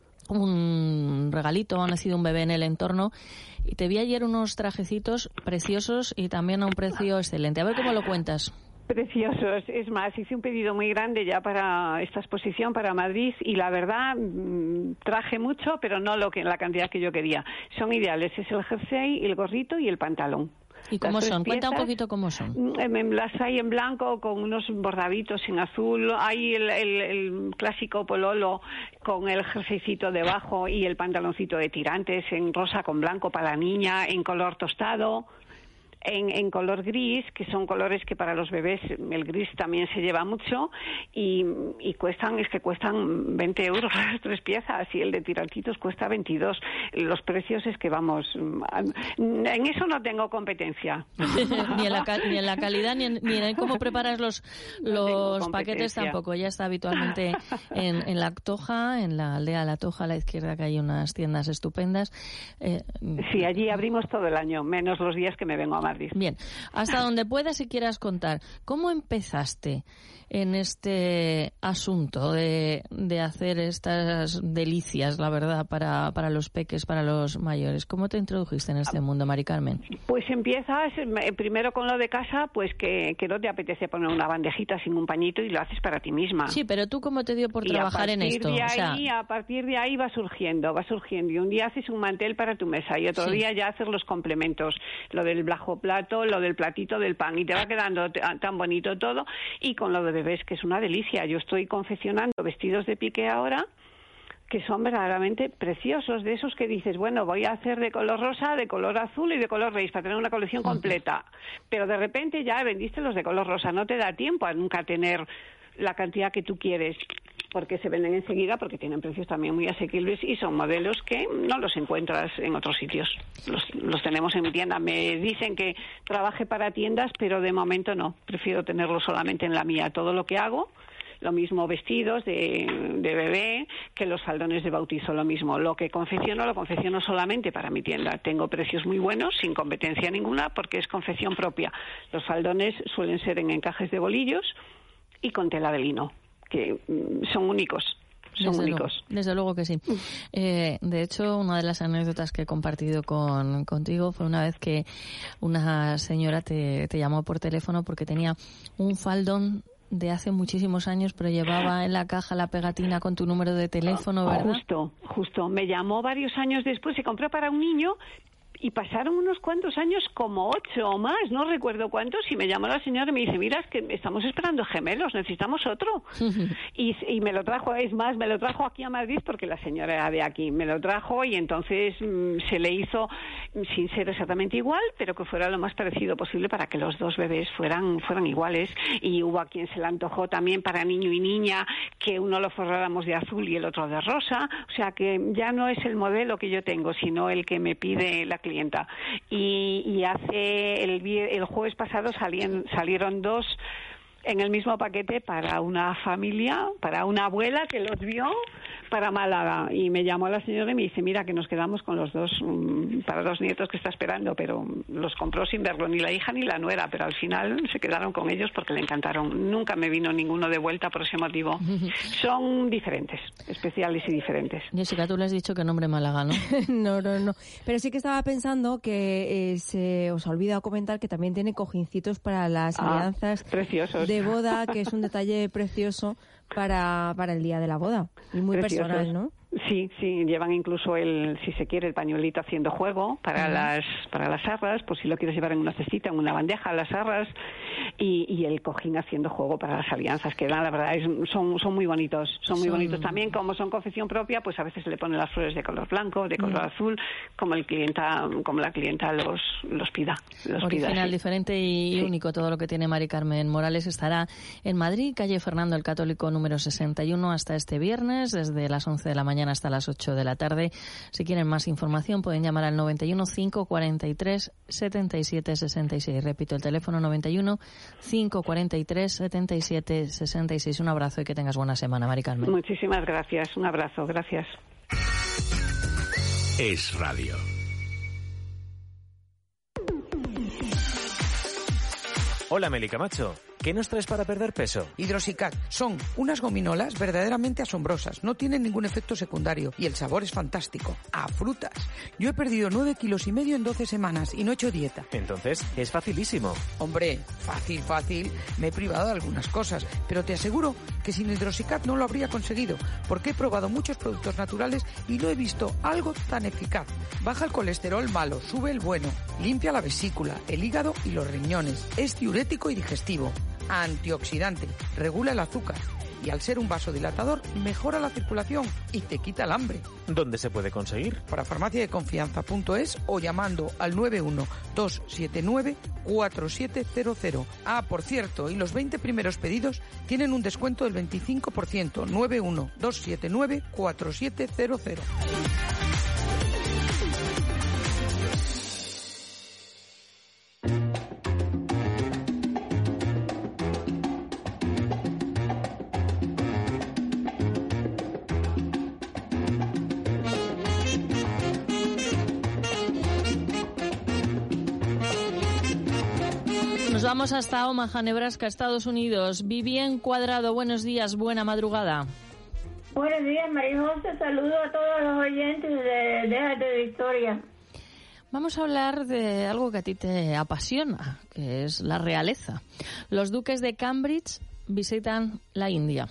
un regalito, ha nacido un bebé en el entorno y te vi ayer unos trajecitos preciosos y también a un precio excelente. A ver cómo lo cuentas. Preciosos. Es más, hice un pedido muy grande ya para esta exposición, para Madrid, y la verdad traje mucho, pero no lo que la cantidad que yo quería. Son ideales. Es el jersey, el gorrito y el pantalón. ¿Y cómo son? Cuenta un poquito cómo son. Las hay en blanco con unos bordaditos en azul. Hay el, el, el clásico pololo con el jerseycito debajo y el pantaloncito de tirantes en rosa con blanco para la niña, en color tostado. En, en color gris, que son colores que para los bebés el gris también se lleva mucho y, y cuestan, es que cuestan veinte euros las tres piezas y el de tirantitos cuesta veintidós. Los precios es que vamos, en eso no tengo competencia. ni, en la, ni en la calidad ni en, ni en cómo preparas los, los no paquetes tampoco. Ya está habitualmente en, en La Toja, en la aldea La Toja a la izquierda, que hay unas tiendas estupendas. Eh, sí, allí abrimos todo el año, menos los días que me vengo a Madrid. Bien, hasta donde puedas y quieras contar, ¿cómo empezaste en este asunto de, de hacer estas delicias, la verdad, para, para los peques, para los mayores? ¿Cómo te introdujiste en este mundo, Mari Carmen? Pues empiezas primero con lo de casa, pues que, que no te apetece poner una bandejita sin un pañito y lo haces para ti misma. Sí, pero tú, ¿cómo te dio por trabajar en esto? De ahí, o sea... A partir de ahí va surgiendo, va surgiendo. Y un día haces un mantel para tu mesa y otro sí. día ya haces los complementos, lo del bajo plato, lo del platito del pan, y te va quedando tan bonito todo. Y con lo de bebés, que es una delicia. Yo estoy confeccionando vestidos de piqué ahora que son verdaderamente preciosos, de esos que dices, bueno, voy a hacer de color rosa, de color azul y de color beige para tener una colección completa. Pero de repente ya vendiste los de color rosa, no te da tiempo a nunca tener la cantidad que tú quieres, porque se venden enseguida, porque tienen precios también muy asequibles y son modelos que no los encuentras en otros sitios. Los, los tenemos en mi tienda. Me dicen que trabaje para tiendas, pero de momento no. Prefiero tenerlo solamente en la mía. Todo lo que hago, lo mismo vestidos de, de bebé que los faldones de bautizo, lo mismo. Lo que confecciono, lo confecciono solamente para mi tienda. Tengo precios muy buenos, sin competencia ninguna, porque es confección propia. Los faldones suelen ser en encajes de bolillos y con tela de lino, que son únicos. Son desde únicos. Luego, desde luego que sí. Eh, de hecho, una de las anécdotas que he compartido con, contigo fue una vez que una señora te, te llamó por teléfono porque tenía un faldón de hace muchísimos años, pero llevaba en la caja la pegatina con tu número de teléfono, ¿verdad? Justo, justo. Me llamó varios años después, se compró para un niño. Y pasaron unos cuantos años, como ocho o más, no recuerdo cuántos, y me llamó la señora y me dice, mira, es que estamos esperando gemelos, necesitamos otro. y, y me lo trajo, es más, me lo trajo aquí a Madrid porque la señora era de aquí. Me lo trajo y entonces mmm, se le hizo, sin ser exactamente igual, pero que fuera lo más parecido posible para que los dos bebés fueran, fueran iguales. Y hubo a quien se le antojó también para niño y niña que uno lo forráramos de azul y el otro de rosa. O sea que ya no es el modelo que yo tengo, sino el que me pide la clienta. Y, y hace el, el jueves pasado salían, salieron dos en el mismo paquete para una familia, para una abuela que los vio para Málaga, y me llamó la señora y me dice, mira, que nos quedamos con los dos, um, para dos nietos que está esperando, pero los compró sin verlo, ni la hija ni la nuera, pero al final se quedaron con ellos porque le encantaron. Nunca me vino ninguno de vuelta por ese motivo. Son diferentes, especiales y diferentes. Jessica, tú le has dicho que nombre Málaga, ¿no? no, no, no. Pero sí que estaba pensando que eh, se os ha olvidado comentar que también tiene cojincitos para las ah, alianzas preciosos. de boda, que es un detalle precioso para, para el día de la boda. Y muy preciosos. Personal, ¿no? Sí, sí, llevan incluso el, si se quiere, el pañuelito haciendo juego para uh-huh. las para las arras, pues si lo quieres llevar en una cestita, en una bandeja, las arras, y, y el cojín haciendo juego para las alianzas, que dan, la verdad, es, son son muy bonitos, son muy son... bonitos. También, como son confección propia, pues a veces se le ponen las flores de color blanco, de color uh-huh. azul, como el clienta, como la clienta los los pida. Los Original, pida, sí. diferente y sí. único todo lo que tiene Mari Carmen Morales. Estará en Madrid, calle Fernando el Católico número sesenta y uno, hasta este viernes, desde las once de la mañana hasta las ocho de la tarde. Si quieren más información pueden llamar al noventa y uno, cinco cuarenta y tres, setenta y siete sesenta y seis. Repito el teléfono, noventa y uno, cinco cuarenta y tres, setenta y siete sesenta y seis. Un abrazo y que tengas buena semana, Mari Carmen. Muchísimas gracias, un abrazo, gracias. Es Radio. Hola, Meli Camacho. ¿Qué nos traes para perder peso? Hidrosicat. Son unas gominolas verdaderamente asombrosas. No tienen ningún efecto secundario y el sabor es fantástico. A frutas. Yo he perdido nueve kilos y medio en doce semanas y no he hecho dieta. Entonces, es facilísimo. Hombre, fácil, fácil. Me he privado de algunas cosas, pero te aseguro que sin Hidrosicat no lo habría conseguido, porque he probado muchos productos naturales y no he visto algo tan eficaz. Baja el colesterol malo, sube el bueno, limpia la vesícula, el hígado y los riñones. Es diurético y digestivo. Antioxidante, regula el azúcar y al ser un vasodilatador mejora la circulación y te quita el hambre. ¿Dónde se puede conseguir? Para farmacia de confianza punto es o llamando al nueve uno, dos siete nueve, cuatro siete cero cero. Ah, por cierto, y los veinte primeros pedidos tienen un descuento del veinticinco por ciento. nueve uno, dos siete nueve, cuatro siete cero cero. Vamos hasta Omaha, Nebraska, Estados Unidos. Vivian Cuadrado, buenos días, buena madrugada. Buenos días, María José. Saludos a todos los oyentes de Déjate de Historia. Vamos a hablar de algo que a ti te apasiona, que es la realeza. Los duques de Cambridge visitan la India.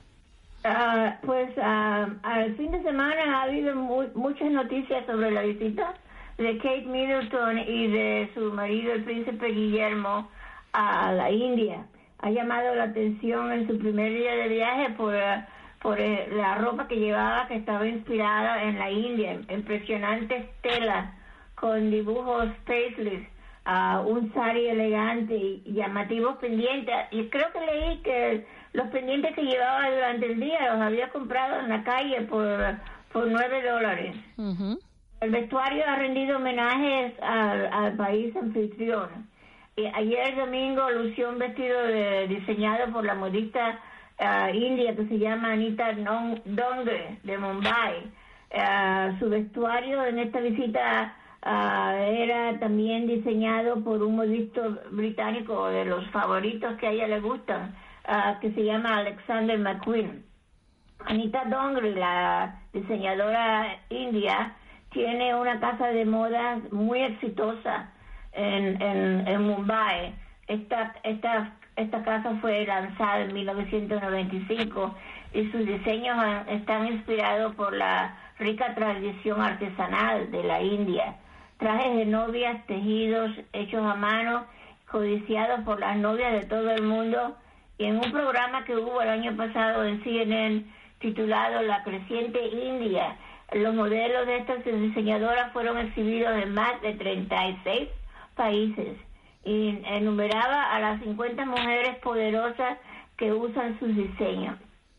Uh, pues uh, al fin de semana ha habido muy, muchas noticias sobre la visita de Kate Middleton y de su marido, el príncipe Guillermo, a la India. Ha llamado la atención en su primer día de viaje por, por la ropa que llevaba, que estaba inspirada en la India, impresionantes telas con dibujos paisleys, uh, un sari elegante y llamativos pendientes. Y creo que leí que los pendientes que llevaba durante el día los había comprado en la calle por, por nueve dólares. Uh-huh. El vestuario ha rendido homenajes al, al país anfitrión. Y ayer domingo lució un vestido de, diseñado por la modista uh, india que se llama Anita Dongre de Mumbai. Uh, su vestuario en esta visita uh, era también diseñado por un modista británico de los favoritos que a ella le gustan, uh, que se llama Alexander McQueen. Anita Dongre, la diseñadora india, tiene una casa de moda muy exitosa en, en, en Mumbai. Esta, esta, esta casa fue lanzada en mil novecientos noventa y cinco y sus diseños han, están inspirados por la rica tradición artesanal de la India. Trajes de novias tejidos, hechos a mano, codiciados por las novias de todo el mundo. Y en un programa que hubo el año pasado en C N N titulado La creciente India, los modelos de estas diseñadoras fueron exhibidos en más de treinta y seis países y enumeraba a las cincuenta mujeres poderosas que usan sus diseños.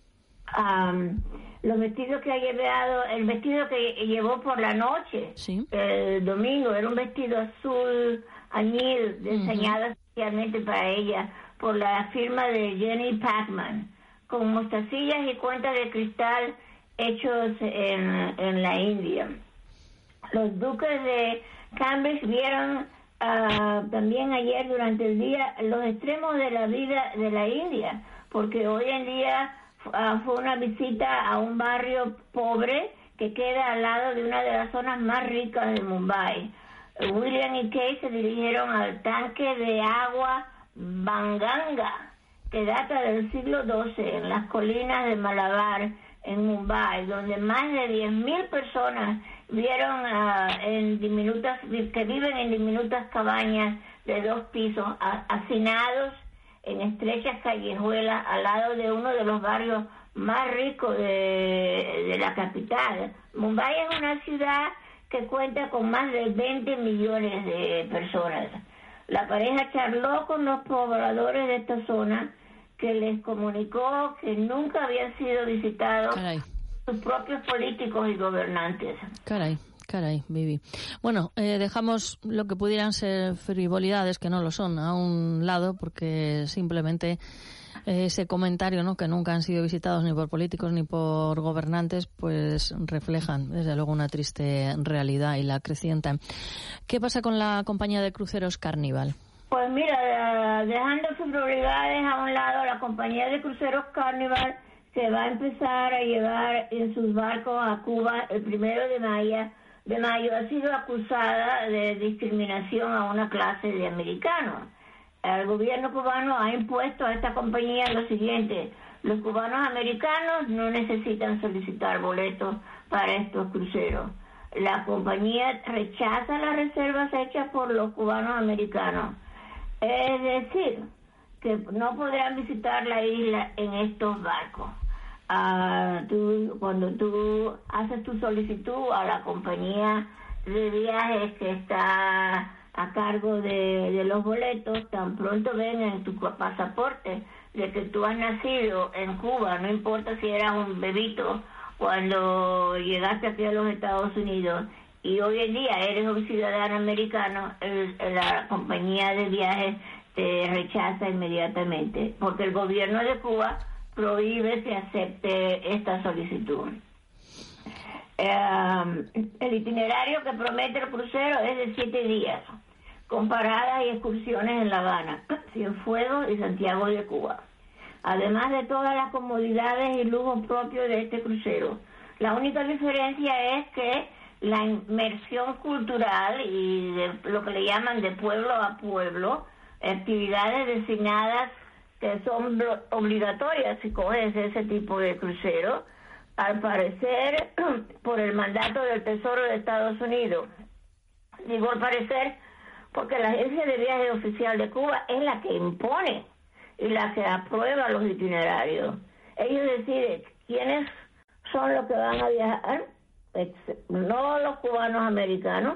Um, los vestidos que ha llevado, el vestido que llevó por la noche, ¿sí?, el domingo, era un vestido azul añil diseñado uh-huh. especialmente para ella por la firma de Jenny Pacman, con mostacillas y cuentas de cristal hechos en, en la India. Los duques de Cambridge vieron uh, también ayer durante el día los extremos de la vida de la India, porque hoy en día uh, fue una visita a un barrio pobre que queda al lado de una de las zonas más ricas de Mumbai. William y Kate se dirigieron al tanque de agua Banganga, que data del siglo doce en las colinas de Malabar, en Mumbai, donde más de diez mil personas vieron uh, en diminutas, que viven en diminutas cabañas de dos pisos, a, hacinados en estrechas callejuelas al lado de uno de los barrios más ricos de, de la capital. Mumbai es una ciudad que cuenta con más de veinte millones de personas. La pareja charló con los pobladores de esta zona, que les comunicó que nunca habían sido visitados Caray. sus propios políticos y gobernantes. Caray. Caray, Vivi. Bueno, eh, dejamos lo que pudieran ser frivolidades, que no lo son, a un lado, porque simplemente eh, ese comentario, ¿no?, que nunca han sido visitados ni por políticos ni por gobernantes, pues reflejan, desde luego, una triste realidad y la creciente. ¿Qué pasa con la compañía de cruceros Carnival? Pues mira, dejando sus prioridades a un lado, la compañía de cruceros Carnival se va a empezar a llevar en sus barcos a Cuba el primero de mayo. de mayo ha sido acusada de discriminación a una clase de americanos. El gobierno cubano ha impuesto a esta compañía lo siguiente: los cubanos americanos no necesitan solicitar boletos para estos cruceros. La compañía rechaza las reservas hechas por los cubanos americanos. Es decir, que no podrán visitar la isla en estos barcos. Uh, tú, cuando tú haces tu solicitud a la compañía de viajes que está a cargo de, de los boletos, tan pronto ven en tu pasaporte de que tú has nacido en Cuba, no importa si eras un bebito cuando llegaste aquí a los Estados Unidos y hoy en día eres un ciudadano americano, el, la compañía de viajes te rechaza inmediatamente, porque el gobierno de Cuba prohíbe que acepte esta solicitud. Eh, el itinerario que promete el crucero es de siete días, con paradas y excursiones en La Habana, Cienfuegos y Santiago de Cuba. Además de todas las comodidades y lujos propios de este crucero. La única diferencia es que la inmersión cultural y de lo que le llaman de pueblo a pueblo, actividades designadas que son obligatorias si coges ese tipo de crucero, al parecer por el mandato del Tesoro de Estados Unidos. Digo al parecer porque la agencia de viaje oficial de Cuba es la que impone y la que aprueba los itinerarios. Ellos deciden quiénes son los que van a viajar, no los cubanos americanos,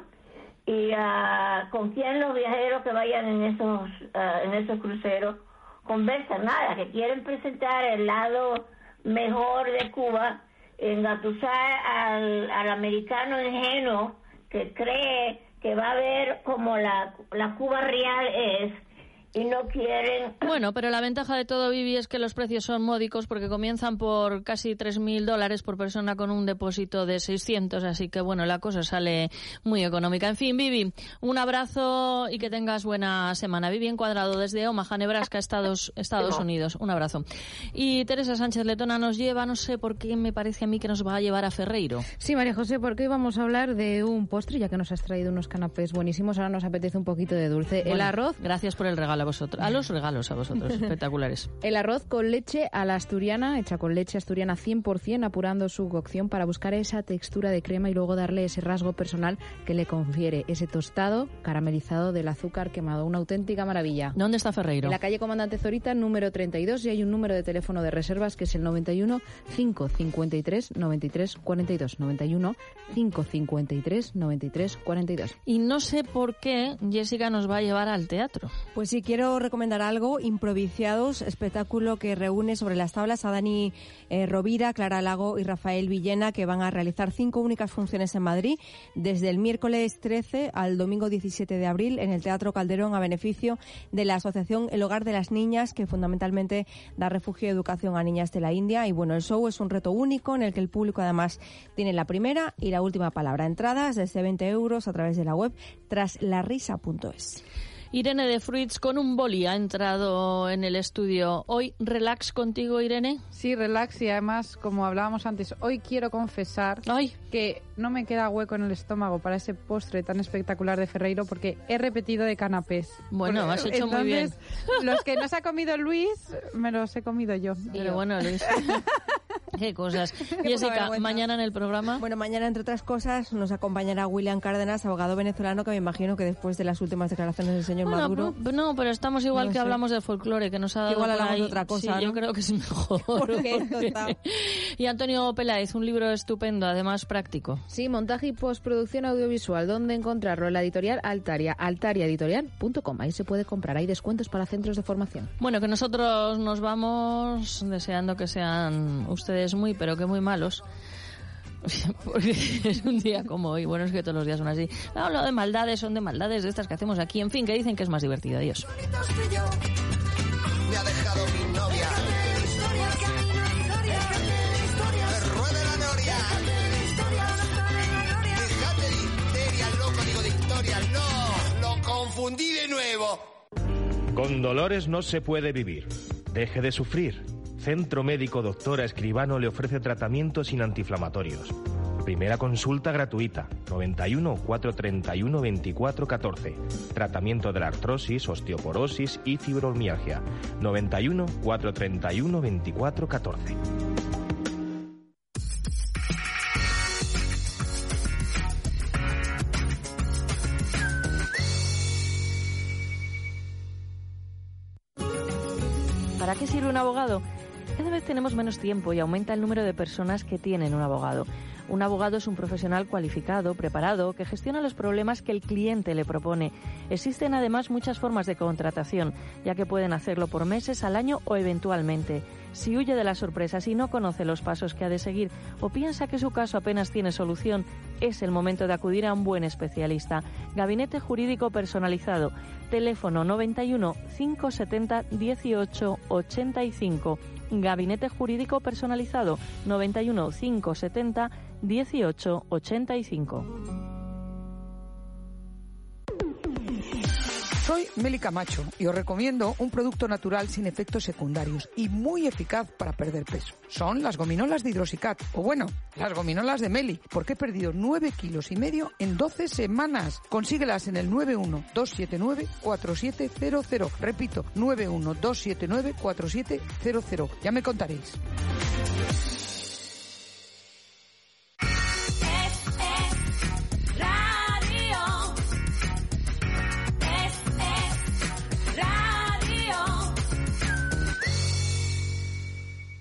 y uh, con quién los viajeros que vayan en esos uh, en esos cruceros conversan. Nada, que quieren presentar el lado mejor de Cuba, engatusar al, al americano ingenuo que cree que va a ver como la, la Cuba real es, y no quieren... Bueno, pero la ventaja de todo, Vivi, es que los precios son módicos porque comienzan por casi tres mil dólares por persona con un depósito de seiscientos, así que bueno, la cosa sale muy económica. En fin, Vivi, un abrazo y que tengas buena semana. Vivi Encuadrado desde Omaha, Nebraska, Estados, Estados Unidos. Un abrazo. Y Teresa Sánchez Letona nos lleva, no sé por qué me parece a mí que nos va a llevar a Ferreiro. Sí, María José, porque hoy vamos a hablar de un postre, ya que nos has traído unos canapés buenísimos, ahora nos apetece un poquito de dulce. Bueno, el arroz... Gracias por el regalo. A vosotros, a los regalos a vosotros, espectaculares. El arroz con leche a la asturiana, hecha con leche asturiana cien por ciento, apurando su cocción para buscar esa textura de crema y luego darle ese rasgo personal que le confiere ese tostado caramelizado del azúcar quemado. Una auténtica maravilla. ¿Dónde está Ferreiro? En la calle Comandante Zorita, número treinta y dos, y hay un número de teléfono de reservas que es el noventa y uno, quinientos cincuenta y tres, noventa y tres cuarenta y dos. noventa y uno, quinientos cincuenta y tres, noventa y tres cuarenta y dos. Y no sé por qué Jessica nos va a llevar al teatro. Pues sí, quiero recomendar algo, Improvisados, espectáculo que reúne sobre las tablas a Dani eh, Rovira, Clara Lago y Rafael Villena, que van a realizar cinco únicas funciones en Madrid, desde el miércoles trece al domingo diecisiete de abril en el Teatro Calderón, a beneficio de la asociación El Hogar de las Niñas, que fundamentalmente da refugio y educación a niñas de la India. Y bueno, el show es un reto único en el que el público además tiene la primera y la última palabra. Entradas desde veinte euros a través de la web traslarisa punto es. Irene de Fruits con un boli ha entrado en el estudio. Hoy relax contigo, Irene. Sí, relax, y además, como hablábamos antes, hoy quiero confesar Ay. que no me queda hueco en el estómago para ese postre tan espectacular de Ferreiro porque he repetido de canapés. Bueno, Porque, has hecho entonces, muy bien. Los que no se ha comido Luis, me los he comido yo. Y pero bueno, Luis... Qué cosas. Jessica, mañana en el programa. Bueno, mañana, entre otras cosas, nos acompañará William Cárdenas, abogado venezolano, que me imagino que después de las últimas declaraciones del señor bueno, Maduro... p- no, pero estamos igual no que sé. hablamos de folclore, que nos ha dado Igual por hablamos ahí. de otra cosa, Sí, ¿no? yo creo que es mejor. Porque esto está... Y Antonio Peláez, un libro estupendo, además práctico. Sí, montaje y postproducción audiovisual. ¿Dónde encontrarlo? En la editorial Altaria, altaria editorial punto com. Ahí se puede comprar. Hay descuentos para centros de formación. Bueno, que nosotros nos vamos deseando que sean ustedes muy, pero que muy malos. Porque es un día como hoy. Bueno, es que todos los días son así. No, lo de maldades son de maldades de estas que hacemos aquí. En fin, que dicen que es más divertido. Adiós. Me ha dejado mi novia. Que ruede la noria. Dejate de histeria, loco, digo de historia. No, lo confundí de nuevo. Con dolores no se puede vivir. Deje de sufrir. Centro Médico Doctora Escribano le ofrece tratamientos sin antiinflamatorios. Primera consulta gratuita, noventa y uno, cuatrocientos treinta y uno, veinticuatro catorce. Tratamiento de la artrosis, osteoporosis y fibromialgia, noventa y uno, cuatrocientos treinta y uno, veinticuatro catorce. ¿Para qué sirve un abogado? Cada vez tenemos menos tiempo y aumenta el número de personas que tienen un abogado. Un abogado es un profesional cualificado, preparado, que gestiona los problemas que el cliente le propone. Existen además muchas formas de contratación, ya que pueden hacerlo por meses, al año o eventualmente. Si huye de las sorpresas y no conoce los pasos que ha de seguir o piensa que su caso apenas tiene solución, es el momento de acudir a un buen especialista. Gabinete Jurídico Personalizado. Teléfono noventa y uno, quinientos setenta, dieciocho, ochenta y cinco. Gabinete Jurídico Personalizado. noventa y uno, quinientos setenta, dieciocho, ochenta y cinco. Soy Meli Camacho y os recomiendo un producto natural sin efectos secundarios y muy eficaz para perder peso. Son las gominolas de Hidrosicat, o bueno, las gominolas de Meli, porque he perdido nueve kilos y medio en doce semanas. Consíguelas en el nueve uno, dos siete nueve, cuatro siete cero cero. Repito, nueve uno, dos siete nueve, cuatro siete cero cero. Ya me contaréis.